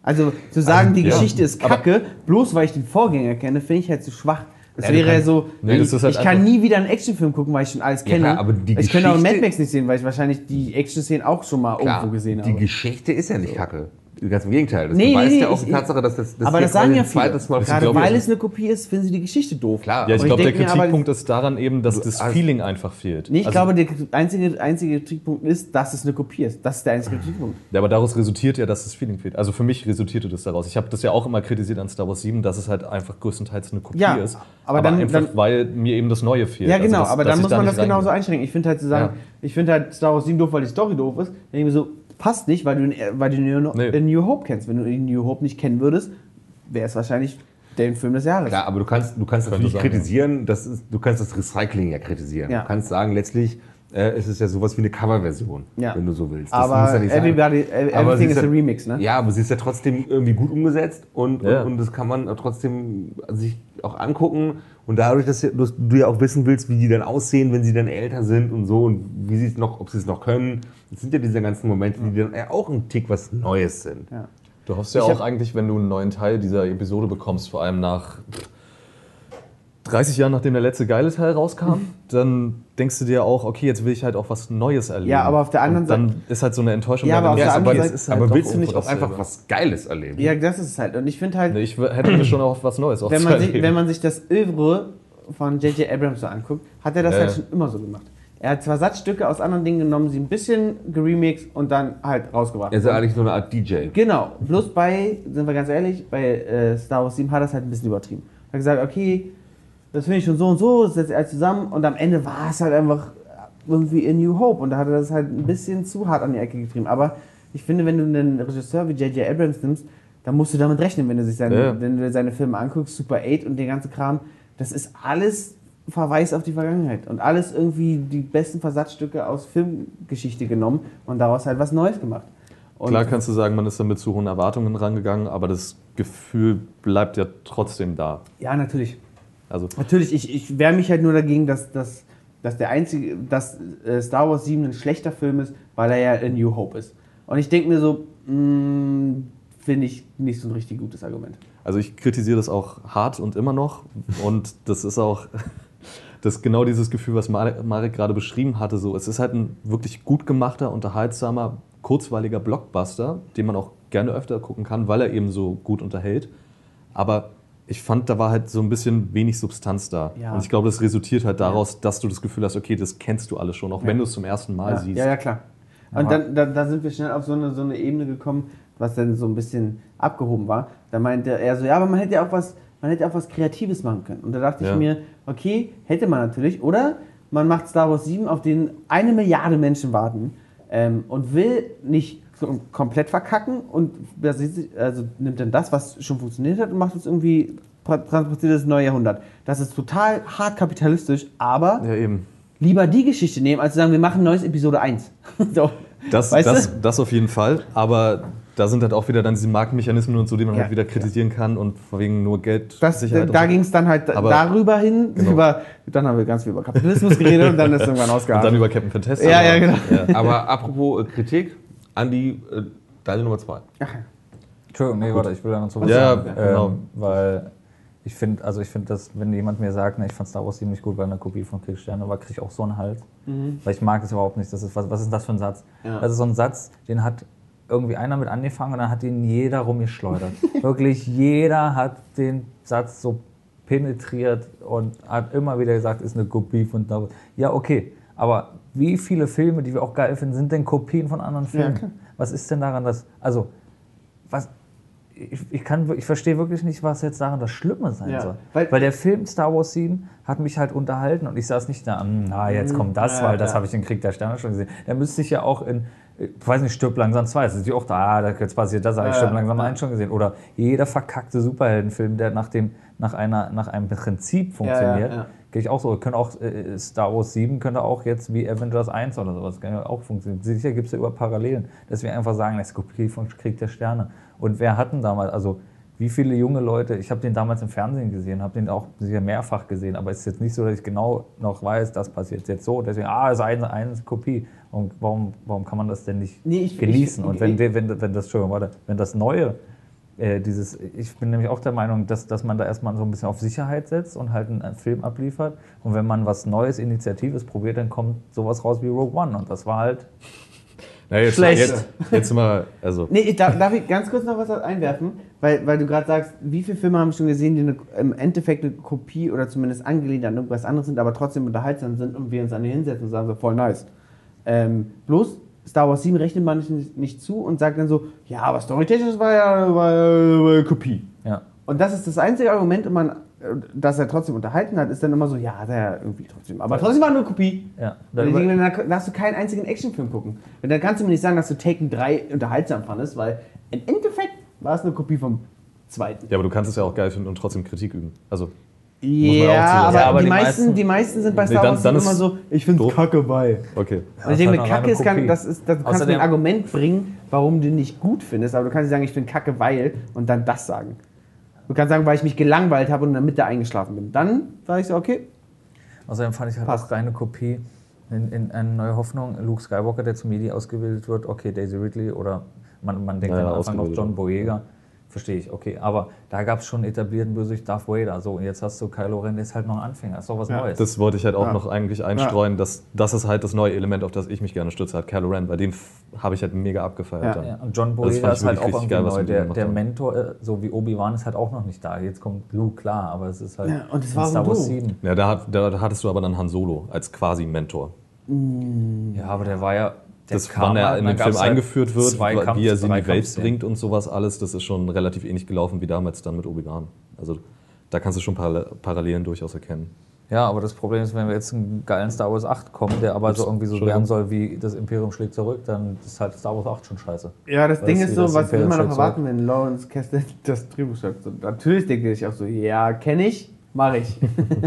Also zu sagen, die ja. Geschichte ist kacke, bloß weil ich den Vorgänger kenne, finde ich halt zu schwach. Das Ja, wäre ja kannst- so, Nee, das ist halt ich kann nie wieder einen Actionfilm gucken, weil ich schon alles kenne. klar, aber die ich könnte auch Geschichte- Mad Max nicht sehen, weil ich wahrscheinlich die Action-Szenen auch schon mal irgendwo gesehen die habe. Geschichte ist ja nicht kacke. Ganz im Gegenteil. Das Nee, beweist nee, ja auch ich- die Tatsache, dass das aber hier das sagen quasi ja ein zweites viele. Mal Gerade glaube, weil ja. es eine Kopie ist, finden sie die Geschichte doof. Klar. Ja, ich Aber glaube, der denk mir aber- Kritikpunkt ist daran eben, dass das also- Feeling einfach fehlt. Nee, ich Also- glaube, der einzige Kritikpunkt ist, dass es eine Kopie ist. Das ist der einzige Kritikpunkt. Ja, aber daraus resultiert ja, dass das Feeling fehlt. Also für mich resultierte das daraus. Ich habe das ja auch immer kritisiert an Star Wars 7, dass es halt einfach größtenteils eine Kopie Ja, ist. aber dann- einfach, dann- weil mir eben das Neue fehlt. Ja, Also genau, dass- aber dass dann ich muss da man nicht das genauso reingehe. einschränken. Ich finde halt zu sagen, Ja. ich finde halt Star Wars 7 doof, weil die Story doof ist. Dann denke ich mir so, passt nicht, weil du Nee. in New Hope kennst. Wenn du in New Hope nicht kennen würdest, wäre es wahrscheinlich der Film des Jahres. Klar, aber du kannst natürlich sein, kritisieren, du kannst das Recycling ja kritisieren. Ja. Du kannst sagen, letztlich es ist ja sowas wie eine Coverversion, Ja. wenn du so willst. Das Aber muss ja nicht sein. everything sie is a ja- remix, ne? Ja, aber sie ist ja trotzdem irgendwie gut umgesetzt und Ja. das kann man trotzdem sich auch angucken. Und dadurch, dass du ja auch wissen willst, wie die dann aussehen, wenn sie dann älter sind und so und wie sie es noch, ob sie es noch können. Das sind ja diese ganzen Momente, die dann ja auch ein Tick was Neues sind. Ja. Du hoffst ja Ich auch hab- eigentlich, wenn du einen neuen Teil dieser Episode bekommst, vor allem nach 30 Jahren, nachdem der letzte geile Teil rauskam, dann denkst du dir auch, okay, jetzt will ich halt auch was Neues erleben. Ja, aber auf der anderen Und dann ist halt so eine Enttäuschung. Ja, aber auf wenn du der denkst, anderen okay, Seite- es ist halt Aber doch willst du nicht irgendwo auch einfach dasselbe. was Geiles erleben? Ja, das ist es halt. Und ich finde halt, Nee, ich hätte mir schon auch was Neues wenn auszuerleben. man sich das Övre von J.J. Abrams so anguckt, hat er das Ja, halt ja. schon immer so gemacht. Er hat Versatzstücke aus anderen Dingen genommen, sie ein bisschen geremixed und dann halt rausgebracht. Er ist ja eigentlich nur eine Art DJ. Genau, bloß sind wir ganz ehrlich, bei Star Wars 7 hat er es halt ein bisschen übertrieben. Er hat gesagt, okay, das finde ich schon so und so, das setzt alles zusammen und am Ende war es halt einfach irgendwie in New Hope und da hat er das halt ein bisschen zu hart an die Ecke getrieben. Aber ich finde, wenn du einen Regisseur wie J.J. Abrams nimmst, dann musst du damit rechnen, wenn du wenn du seine Filme anguckst, Super 8 und den ganzen Kram, das ist alles Verweis auf die Vergangenheit und alles irgendwie die besten Versatzstücke aus Filmgeschichte genommen und daraus halt was Neues gemacht. Und Klar kannst du sagen, man ist dann mit zu hohen Erwartungen rangegangen, aber das Gefühl bleibt ja trotzdem da. ja, natürlich. Also Natürlich, ich wehre mich halt nur dagegen, dass Star Wars 7 ein schlechter Film ist, weil er ja in New Hope ist. Und ich denke mir so, finde ich nicht so ein richtig gutes Argument. Also ich kritisiere das auch hart und immer noch. Und das ist auch das genau dieses Gefühl, was Marek gerade beschrieben hatte. So, es ist halt ein wirklich gut gemachter, unterhaltsamer, kurzweiliger Blockbuster, den man auch gerne öfter gucken kann, weil er eben so gut unterhält. Aber ich fand, da war halt so ein bisschen wenig Substanz da. Ja. Und ich glaube, das resultiert halt daraus, dass du das Gefühl hast, okay, das kennst du alles schon, auch wenn du es zum ersten Mal siehst. Ja, klar. Und dann da sind wir schnell auf so eine Ebene gekommen, was dann so ein bisschen abgehoben war. Da meinte er so, ja, aber man hätte ja auch was Kreatives machen können. Und da dachte ich Ja. mir, okay, hätte man natürlich. Oder man macht Star Wars 7, auf den 1 Milliarde Menschen warten und will nicht so komplett verkacken und nimmt dann das, was schon funktioniert hat und macht es irgendwie, transportiert das neue Jahrhundert. Das ist total hart kapitalistisch, aber Ja, eben. lieber die Geschichte nehmen, als zu sagen, wir machen ein neues Episode 1. So. Das, Weißt das, das auf jeden Fall, aber da sind halt auch wieder dann diese Marktmechanismen und so, die man Ja, halt wieder kritisieren kann und wegen nur Geld, Da und ging es dann halt Aber- darüber hin, Genau. dann haben wir ganz viel über Kapitalismus geredet und dann ist irgendwann dann ausgeartet. über Captain Fantastic. Ja, ja, genau. Aber apropos Kritik, Andi, deine Nummer 2. Entschuldigung, nee, warte, ich will da noch so was Ja, sagen. genau. Weil ich finde, dass wenn jemand mir sagt, ne, ich fand Star Wars ziemlich gut, weil eine Kopie von Kriegssterne war, kriege ich auch so einen Hals. Weil ich mag es überhaupt nicht. Das ist, was ist das für ein Satz? Ja. Das ist so ein Satz, den hat irgendwie einer mit angefangen und dann hat ihn jeder rumgeschleudert. Wirklich jeder hat den Satz so penetriert und hat immer wieder gesagt, ist eine Kopie von Star Wars. Ja, okay, aber wie viele Filme, die wir auch geil finden, sind denn Kopien von anderen Filmen? klar. Was ist denn daran das, also, was, ich verstehe wirklich nicht, was jetzt daran das Schlimme sein Ja, soll. weil- Weil der Film Star Wars 7 hat mich halt unterhalten und ich saß nicht da, jetzt kommt das, Ja, weil das ja. habe ich in Krieg der Sterne schon gesehen. Da müsste ich ja auch in, ich weiß nicht, Stirb langsam 2, das ist ja auch da, jetzt passiert das, habe ich Stirb langsam 1 schon gesehen. Oder jeder verkackte Superheldenfilm, der nach einem Prinzip funktioniert, ja. gehe ich auch so, können auch Star Wars 7 könnte auch jetzt wie Avengers 1 oder sowas kann ja auch funktionieren. Sicher gibt es ja über Parallelen, dass wir einfach sagen, das ist Kopie von Krieg der Sterne. Und wer hatten damals, also wie viele junge Leute, ich habe den damals im Fernsehen gesehen, habe den auch sicher mehrfach gesehen, aber es ist jetzt nicht so, dass ich genau noch weiß, das passiert jetzt so, deswegen, ist eine Kopie. Und warum kann man das denn nicht Nee, genießen? Und wenn das Neue Ich bin nämlich auch der Meinung, dass man da erstmal so ein bisschen auf Sicherheit setzt und halt einen Film abliefert. Und wenn man was Neues, Initiatives probiert, dann kommt sowas raus wie Rogue One. Und das war halt Na, schlecht. Jetzt mal, also. Nee, darf ich ganz kurz noch was einwerfen? Weil du gerade sagst, wie viele Filme haben wir schon gesehen, die im Endeffekt eine Kopie oder zumindest angelehnt an irgendwas anderes sind, aber trotzdem unterhaltsam sind und wir uns an die hinsetzen und sagen so, voll nice. Bloß Star Wars 7 rechnet man nicht zu und sagt dann so, ja, aber storytechnisch war ja eine Kopie. Ja. Und das ist das einzige Argument, dass er trotzdem unterhalten hat, ist dann immer so, ja, hat er irgendwie trotzdem. Aber trotzdem war nur eine Kopie. Ja. Dann darfst du keinen einzigen Actionfilm gucken. Und dann kannst du mir nicht sagen, dass du Taken 3 unterhaltsam fandest, weil im Endeffekt war es eine Kopie vom zweiten. Ja, aber du kannst es ja auch geil finden und trotzdem Kritik üben. Also. Ja, zulassen. aber Ja, die meisten sind bei Nee, Star dann- Wars dann immer ist so, ich finde doof. Kacke bei. Okay. Und ich denke, ist halt Kacke eine ist, Kopie. du kannst mir Außerdem- ein Argument bringen, warum du nicht gut findest, aber du kannst nicht sagen, ich finde Kacke, weil und dann das sagen. Du kannst sagen, weil ich mich gelangweilt habe und in der Mitte eingeschlafen bin. Dann sage ich so, okay. Außerdem fand ich halt Passt. auch reine Kopie in eine neue Hoffnung. Luke Skywalker, der zum Jedi ausgebildet wird, okay, Daisy Ridley oder man denkt Naja, am Anfang noch ausgebildet. John Boyega. Verstehe ich, okay. Aber da gab es schon etablierten Bösewicht Darth Vader. So, und jetzt hast du Kylo Ren, der ist halt noch ein Anfänger. Ist doch was Neues. Das wollte ich halt auch Ja. noch eigentlich einstreuen, dass das ist halt das neue Element, auf das ich mich gerne stütze, halt Kylo Ren, bei dem habe ich halt mega abgefeiert. Ja. Dann. Ja, und John Das Boyega fand ich ist halt wirklich auch richtig irgendwie geil, was neu. sie mit ihm Der gemacht der haben. Mentor, so wie Obi-Wan, ist halt auch noch nicht da. Jetzt kommt Luke, klar, aber es ist halt Ja, und es in war Star so Wars doof. 7. Ja, da hattest du aber dann Han Solo als quasi Mentor. Ja, aber der war ja... Der Das, kam wann er halt, in und den dann Film gab's halt eingeführt wird, zwei wie er sie in drei die Welt Kampfszenen. bringt und sowas alles, das ist schon relativ ähnlich gelaufen wie damals dann mit Obi-Wan. Also da kannst du schon Parallelen durchaus erkennen. Ja, aber das Problem ist, wenn wir jetzt einen geilen Star Wars 8 kommen, der aber so irgendwie so Entschuldigung. werden soll wie das Imperium schlägt zurück, dann ist halt Star Wars 8 schon scheiße. Ja, das Weißt Ding du, ist wie so, das was will Imperium man noch schlägt erwarten, wenn Lawrence Kasdan das Drehbuch schreibt? So, natürlich denke ich auch so, ja, kenne ich, mache ich.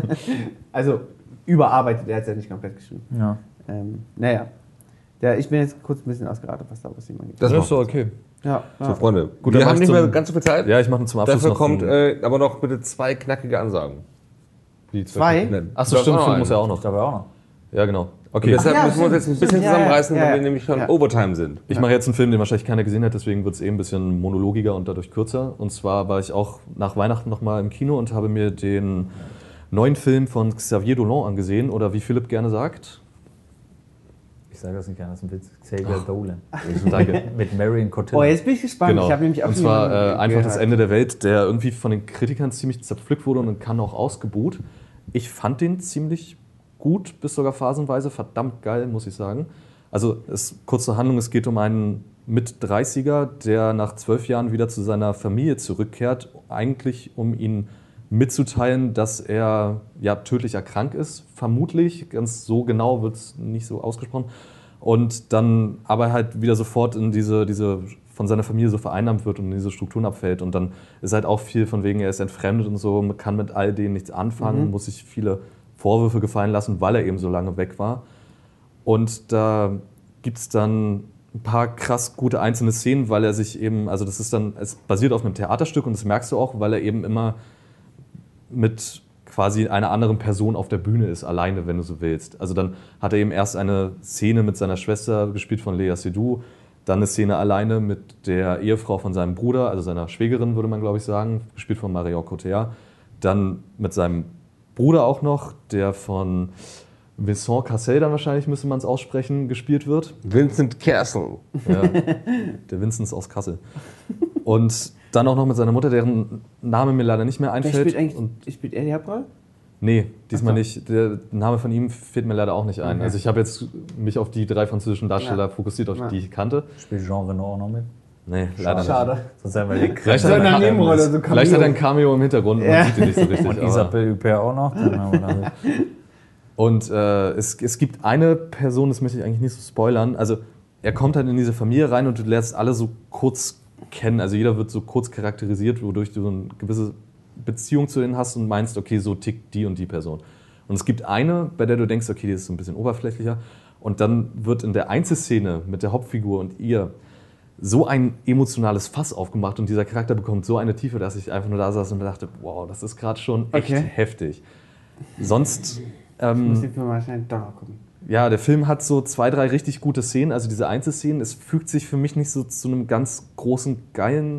Also überarbeitet, er hat es ja nicht komplett geschrieben. Ja. Naja. Ich bin jetzt kurz ein bisschen ausgeraten, was Star Wars 7 angeht. Das ist doch okay. Ja, So, Freunde, Gut, wir dann haben mach nicht ich mehr zum- ganz so viel Zeit. Ja, ich mache zum Abschluss Dafür noch kommt einen- aber noch bitte 2 knackige Ansagen. Wie Zwei? Nein. Achso, Da stimmt, war Film noch muss ja einen. auch noch. Ich glaube auch noch. Ja, genau. Und Okay, deshalb ja, müssen wir uns jetzt ein stimmt, bisschen ja, zusammenreißen, ja, weil ja. wir nämlich schon Ja. Overtime sind. ich mache jetzt einen Film, den wahrscheinlich keiner gesehen hat, deswegen wird es ein bisschen monologiger und dadurch kürzer. Und zwar war ich auch nach Weihnachten nochmal im Kino und habe mir den neuen Film von Xavier Dolan angesehen, oder wie Philipp gerne sagt. Ich sage das nicht gerne, das ist ein Witz. Xavier Dolan. Danke. Mit Marion Cotillard. Oh, jetzt bin ich gespannt. Genau. Ich habe nämlich auch und schon zwar jemanden einfach das gehört. Ende der Welt, der irgendwie von den Kritikern ziemlich zerpflückt wurde und kann auch ausgebuht. Ich fand den ziemlich gut, bis sogar phasenweise verdammt geil, muss ich sagen. Also kurz zur Handlung, es geht um einen Mit-30er, der nach 12 Jahren wieder zu seiner Familie zurückkehrt, eigentlich um ihn mitzuteilen, dass er ja tödlich erkrankt ist, vermutlich, ganz so genau wird es nicht so ausgesprochen, und dann aber halt wieder sofort in diese von seiner Familie so vereinnahmt wird und in diese Strukturen abfällt, und dann ist halt auch viel von wegen, er ist entfremdet und so, man kann mit all denen nichts anfangen, muss sich viele Vorwürfe gefallen lassen, weil er eben so lange weg war. Und da gibt es dann ein paar krass gute einzelne Szenen, weil er sich eben, also das ist dann, es basiert auf einem Theaterstück und das merkst du auch, weil er eben immer mit quasi einer anderen Person auf der Bühne ist, alleine, wenn du so willst. Also dann hat er eben erst eine Szene mit seiner Schwester, gespielt von Lea Seydoux, dann eine Szene alleine mit der Ehefrau von seinem Bruder, also seiner Schwägerin, würde man glaube ich sagen, gespielt von Marion Cotillard, dann mit seinem Bruder auch noch, der von Vincent Cassel dann wahrscheinlich, müsste man es aussprechen, gespielt wird. Vincent Castle. Ja, der Vincent aus Kassel. Und dann auch noch mit seiner Mutter, deren Name mir leider nicht mehr Wer einfällt. spielt eigentlich? Und Spielt er die Hauptrolle? nee, diesmal Ach so. nicht. Der Name von ihm fällt mir leider auch nicht ein. Okay. Also ich habe jetzt mich auf die 3 französischen Darsteller Ja. fokussiert, auf Ja. die ich kannte. Spielt Jean Reno auch noch mit? Nee, leider nicht. Schade. Sonst haben wir die Vielleicht So hat, in er einer ein, Nebenrolle, so vielleicht hat er ein Cameo. Cameo im Hintergrund, man Ja. sieht ihn nicht so richtig. Und aber- Isabelle Huppert auch noch? Dann haben wir damit. Und es gibt eine Person, das möchte ich eigentlich nicht so spoilern. Also er kommt halt in diese Familie rein und du lernst alle so kurz kennen. Also jeder wird so kurz charakterisiert, wodurch du so eine gewisse Beziehung zu denen hast und meinst, okay, so tickt die und die Person. Und es gibt eine, bei der du denkst, okay, die ist so ein bisschen oberflächlicher. Und dann wird in der Einzelszene mit der Hauptfigur und ihr so ein emotionales Fass aufgemacht und dieser Charakter bekommt so eine Tiefe, dass ich einfach nur da saß und dachte, wow, das ist gerade schon echt Okay. heftig. Sonst... Ich muss den Film wahrscheinlich doch noch gucken. Ja, der Film hat so 2, 3 richtig gute Szenen, also diese Einzelszenen. Es fügt sich für mich nicht so zu einem ganz großen, geilen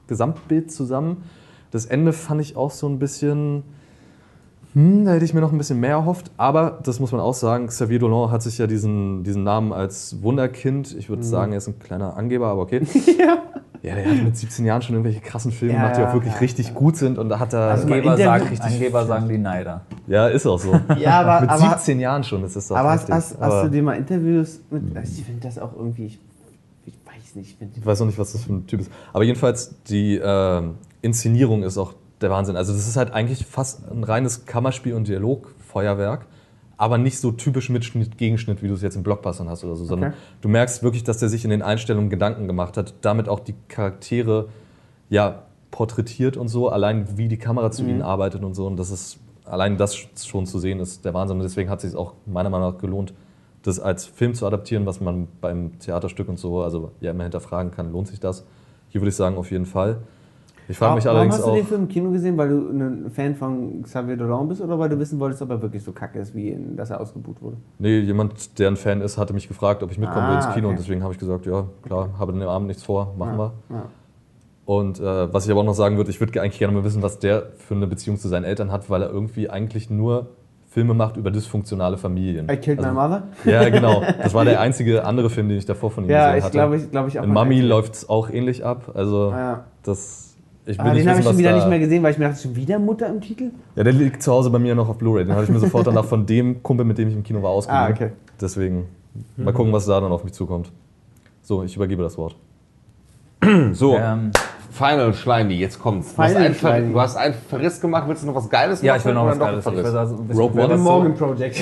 Gesamtbild zusammen. Das Ende fand ich auch so ein bisschen, da hätte ich mir noch ein bisschen mehr erhofft. Aber das muss man auch sagen, Xavier Dolan hat sich ja diesen Namen als Wunderkind, ich würde sagen, er ist ein kleiner Angeber, aber okay. Ja, der hat mit 17 Jahren schon irgendwelche krassen Filme gemacht, die auch wirklich richtig gut sind. Und da hat er... Angeber sagen die Neider. Ja, ist auch so. Ja, aber, mit 17 Jahren schon, das ist doch aber heftig. hast du dir mal Interviews mit... Ich finde das auch irgendwie... Ich weiß nicht. Ich weiß noch nicht, was das für ein Typ ist. Aber jedenfalls, die Inszenierung ist auch der Wahnsinn. Also das ist halt eigentlich fast ein reines Kammerspiel- und Dialogfeuerwerk. Aber nicht so typisch Mitschnitt, Gegenschnitt, wie du es jetzt in Blockbustern hast oder so, sondern du merkst wirklich, dass der sich in den Einstellungen Gedanken gemacht hat, damit auch die Charaktere ja porträtiert und so, allein wie die Kamera zu ihnen arbeitet und so, und das ist, allein das schon zu sehen, ist der Wahnsinn, und deswegen hat es sich auch meiner Meinung nach gelohnt, das als Film zu adaptieren, was man beim Theaterstück und so, also ja immer hinterfragen kann, lohnt sich das? Hier würde ich sagen, auf jeden Fall. Ich frage mich allerdings auch... Warum hast du den Film im Kino gesehen? Weil du ein Fan von Xavier Dolan bist oder weil du wissen wolltest, ob er wirklich so kacke ist, dass er ausgebucht wurde? Nee, jemand, der ein Fan ist, hatte mich gefragt, ob ich mitkommen will ins Kino, und deswegen habe ich gesagt, ja klar, habe den Abend nichts vor, machen wir. Ja. Und was ich aber auch noch sagen würde, ich würde eigentlich gerne mal wissen, was der für eine Beziehung zu seinen Eltern hat, weil er irgendwie eigentlich nur Filme macht über dysfunktionale Familien. I Killed My Mother? Ja, genau. Das war der einzige andere Film, den ich davor von ihm gesehen hatte. Ja, glaube ich auch. In Mummy läuft es auch ähnlich ab. Also das... Den habe ich schon wieder nicht mehr gesehen, weil ich mir dachte, schon wieder Mutter im Titel? Ja, der liegt zu Hause bei mir noch auf Blu-ray. Den habe ich mir sofort danach von dem Kumpel, mit dem ich im Kino war, ausgeliehen. Okay. Deswegen mal gucken, was da dann auf mich zukommt. So, ich übergebe das Wort. So, Final Schleimi, jetzt kommt's. Du hast einen Verriss gemacht, willst du noch was Geiles machen? Ja, ich will noch was Geiles. Rogue One. Morgan Project.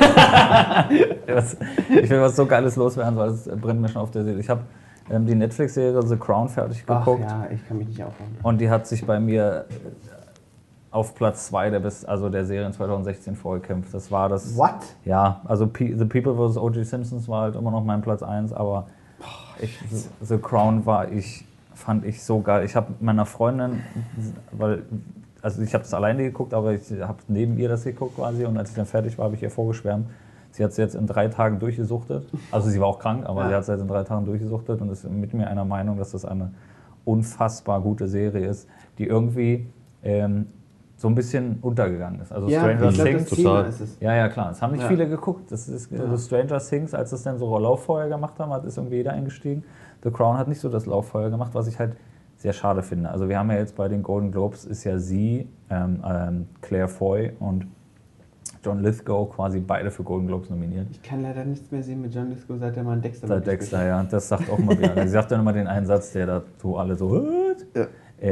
Ich will was so Geiles loswerden, weil es brennt mir schon auf der Seele. Ich habe die Netflix-Serie The Crown fertig geguckt. Ach ja, ich kann mich nicht aufhören. Und die hat sich bei mir auf Platz 2 der Serien 2016 vorgekämpft. Das war das... What? Ja, also The People vs. O.J. Simpsons war halt immer noch mein Platz 1, aber The Crown fand ich so geil. Ich habe meiner Freundin, ich habe das alleine geguckt, aber ich habe neben ihr das geguckt quasi, und als ich dann fertig war, habe ich ihr vorgeschwärmt. Sie hat es jetzt in 3 Tagen durchgesuchtet. Also sie war auch krank, aber sie hat es jetzt in 3 Tagen durchgesucht und ist mit mir einer Meinung, dass das eine unfassbar gute Serie ist, die irgendwie so ein bisschen untergegangen ist. Also Stranger Things. Total. Ja, klar. Es haben nicht viele geguckt. Das ist Stranger Things, als es dann so Lauffeuer gemacht haben, ist irgendwie jeder eingestiegen. The Crown hat nicht so das Lauffeuer gemacht, was ich halt sehr schade finde. Also wir haben ja jetzt bei den Golden Globes, ist ja sie, Claire Foy und John Lithgow quasi beide für Golden Globes nominiert. Ich kann leider nichts mehr sehen mit John Lithgow, seit er mal einen Dexter Seit Dexter, ja. Das sagt auch mal wieder. Sie sagt dann immer den einen Satz, der dazu alle so... Ja.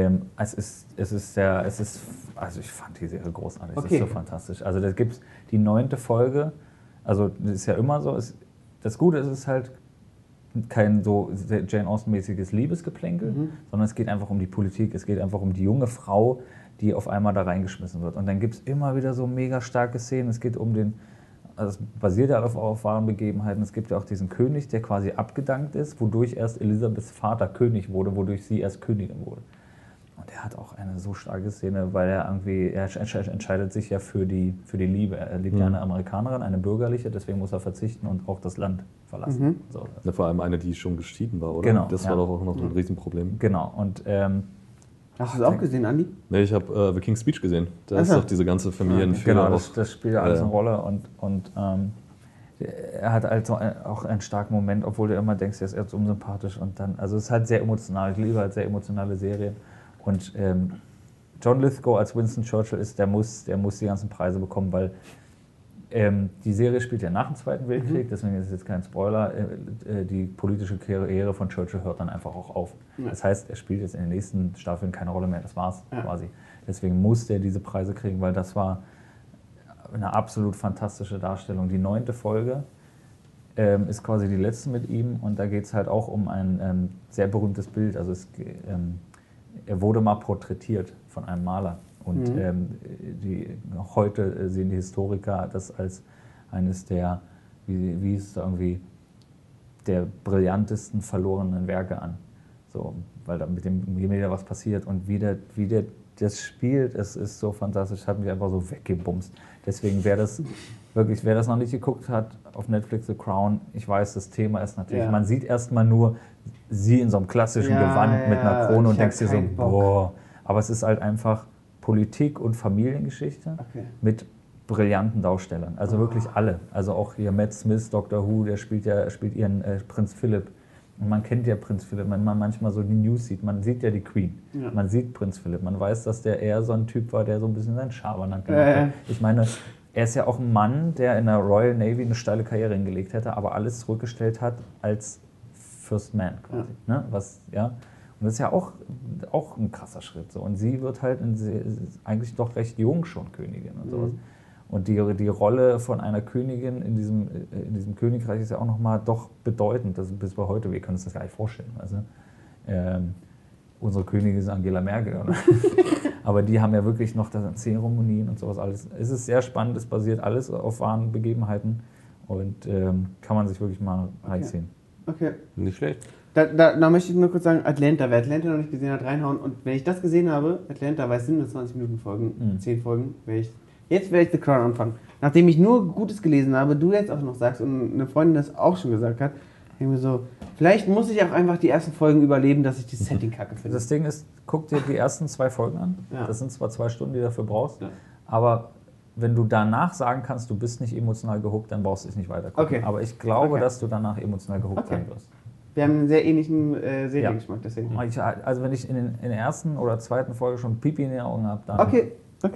Also ich fand die Serie großartig, das ist so fantastisch. Also da gibt es die 9. Folge, also das ist ja immer so, das Gute ist, es ist halt kein so Jane Austen-mäßiges Liebesgeplänkel, sondern es geht einfach um die Politik, es geht einfach um die junge Frau, die auf einmal da reingeschmissen wird. Und dann gibt es immer wieder so mega starke Szenen, es geht um also es basiert ja auf wahren Begebenheiten, es gibt ja auch diesen König, der quasi abgedankt ist, wodurch erst Elisabeths Vater König wurde, wodurch sie erst Königin wurde. Und er hat auch eine so starke Szene, weil er entscheidet sich ja für die Liebe. Er liebt ja eine Amerikanerin, eine bürgerliche, deswegen muss er verzichten und auch das Land verlassen. So. Ja, vor allem eine, die schon geschieden war, oder? Genau. Das war doch auch noch ein Riesenproblem. Genau. Und, hast du es auch gesehen, Andi? Nee, ich habe The King's Speech gesehen. Da ist doch diese ganze Familienführer. Genau, das spielt ja alles eine Rolle. Und er hat also auch einen starken Moment, obwohl du immer denkst, er ist eher so unsympathisch. Und dann, also es ist halt sehr emotional. Ich liebe halt sehr emotionale Serien. Und John Lithgow als Winston Churchill der muss die ganzen Preise bekommen, weil die Serie spielt ja nach dem Zweiten Weltkrieg, deswegen ist es jetzt kein Spoiler. Die politische Karriere von Churchill hört dann einfach auch auf. Ja. Das heißt, er spielt jetzt in den nächsten Staffeln keine Rolle mehr, das war's quasi. Deswegen muss der diese Preise kriegen, weil das war eine absolut fantastische Darstellung. Die 9. Folge ist quasi die letzte mit ihm, und da geht es halt auch um ein sehr berühmtes Bild. Also er wurde mal porträtiert von einem Maler, und heute sehen die Historiker das als eines der, wie ist es irgendwie, der brillantesten verlorenen Werke an. So, weil da mit dem Gemälde was passiert, und wie der das spielt, es ist so fantastisch, hat mich einfach so weggebumst. Deswegen, wer das noch nicht geguckt hat, auf Netflix The Crown, ich weiß, das Thema ist natürlich, man sieht erstmal nur sie in so einem klassischen Gewand mit einer Krone und denkst dir so, boah. Aber es ist halt einfach Politik und Familiengeschichte mit brillanten Darstellern. Also wirklich alle. Also auch hier Matt Smith, Doctor Who, der spielt ihren Prinz Philipp. Und man kennt ja Prinz Philipp, wenn man manchmal so die News sieht. Man sieht ja die Queen. Ja. Man sieht Prinz Philipp. Man weiß, dass der eher so ein Typ war, der so ein bisschen seinen Schabernack gemacht hat. Ich meine, er ist ja auch ein Mann, der in der Royal Navy eine steile Karriere hingelegt hätte, aber alles zurückgestellt hat als First Man quasi. Ja. Ne? Und das ist ja auch ein krasser Schritt. So. Und sie wird halt eigentlich doch recht jung schon Königin und sowas. Und die Rolle von einer Königin in diesem Königreich ist ja auch nochmal doch bedeutend. Das bis bei heute, wir können uns das gar nicht vorstellen. Also, unsere Königin ist Angela Merkel. Oder? Aber die haben ja wirklich noch Zeremonien und sowas alles. Es ist sehr spannend, es basiert alles auf wahren Begebenheiten und kann man sich wirklich mal reinziehen. Okay. Nicht schlecht. Da möchte ich nur kurz sagen, Atlanta, wer Atlanta noch nicht gesehen hat, reinhauen. Und wenn ich das gesehen habe, Atlanta, weil es sind nur 20 Minuten Folgen, 10 Folgen, jetzt werde ich The Crown anfangen. Nachdem ich nur Gutes gelesen habe, du jetzt auch noch sagst und eine Freundin das auch schon gesagt hat, denke ich mir so, vielleicht muss ich auch einfach die ersten Folgen überleben, dass ich die Setting kacke finde. Das Ding ist, guck dir die ersten 2 Folgen an. Ja. Das sind zwar 2 Stunden, die du dafür brauchst, aber wenn du danach sagen kannst, du bist nicht emotional gehuckt, dann brauchst du es nicht weiter gucken. Aber ich glaube, dass du danach emotional gehuckt sein wirst. Wir haben einen sehr ähnlichen Seriengeschmack, deswegen. Also wenn ich in der ersten oder zweiten Folge schon Pipi in den Augen habe, dann... Okay.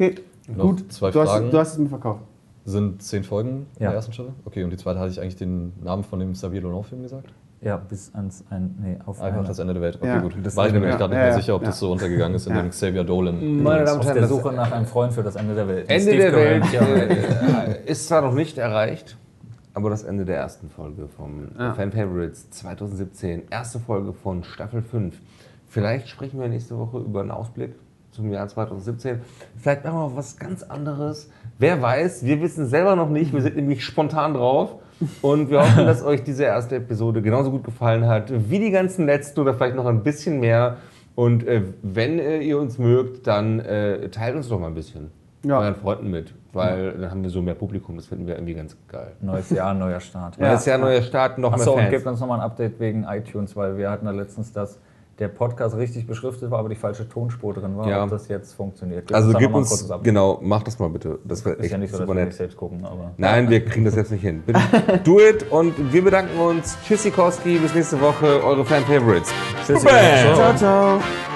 Gut, 2 Fragen. Du hast es mir verkauft. Sind 10 Folgen in der ersten Staffel? Okay, und die zweite hatte ich eigentlich den Namen von dem Xavier Dolan-Film gesagt? Ja, bis auf einfach das Ende der Welt. Okay, gut. Das war ich mir gerade nicht mehr sicher, ob das so untergegangen ist in dem Xavier Dolan. Meine Damen und Herren, auf der Suche nach einem Freund für das Ende der Welt. Ende der Welt ist zwar noch nicht erreicht, aber das Ende der ersten Folge vom Fan Favorites 2017, erste Folge von Staffel 5. Vielleicht sprechen wir nächste Woche über einen Ausblick zum Jahr 2017. Vielleicht machen wir auch was ganz anderes. Wer weiß, wir wissen selber noch nicht. Wir sind nämlich spontan drauf. Und wir hoffen, dass euch diese erste Episode genauso gut gefallen hat wie die ganzen letzten oder vielleicht noch ein bisschen mehr. Und wenn ihr uns mögt, dann teilt uns doch mal ein bisschen euren Freunden mit. Weil dann haben wir so mehr Publikum. Das finden wir irgendwie ganz geil. Neues Jahr, neuer Start. Neues Jahr, neuer Start, noch mehr Fans. Und gebt uns nochmal ein Update wegen iTunes, weil wir hatten da letztens der Podcast richtig beschriftet war, aber die falsche Tonspur drin war, ob das jetzt funktioniert. Also gib uns, genau, mach das mal bitte. Das wäre echt ja nicht so, super dass wir nett. nicht selbst gucken, aber... Nein, wir kriegen das jetzt nicht hin. Bitte do it und wir bedanken uns. Tschüssikowski, bis nächste Woche, eure Fan Favorites. Tschüssi. Ciao, ciao.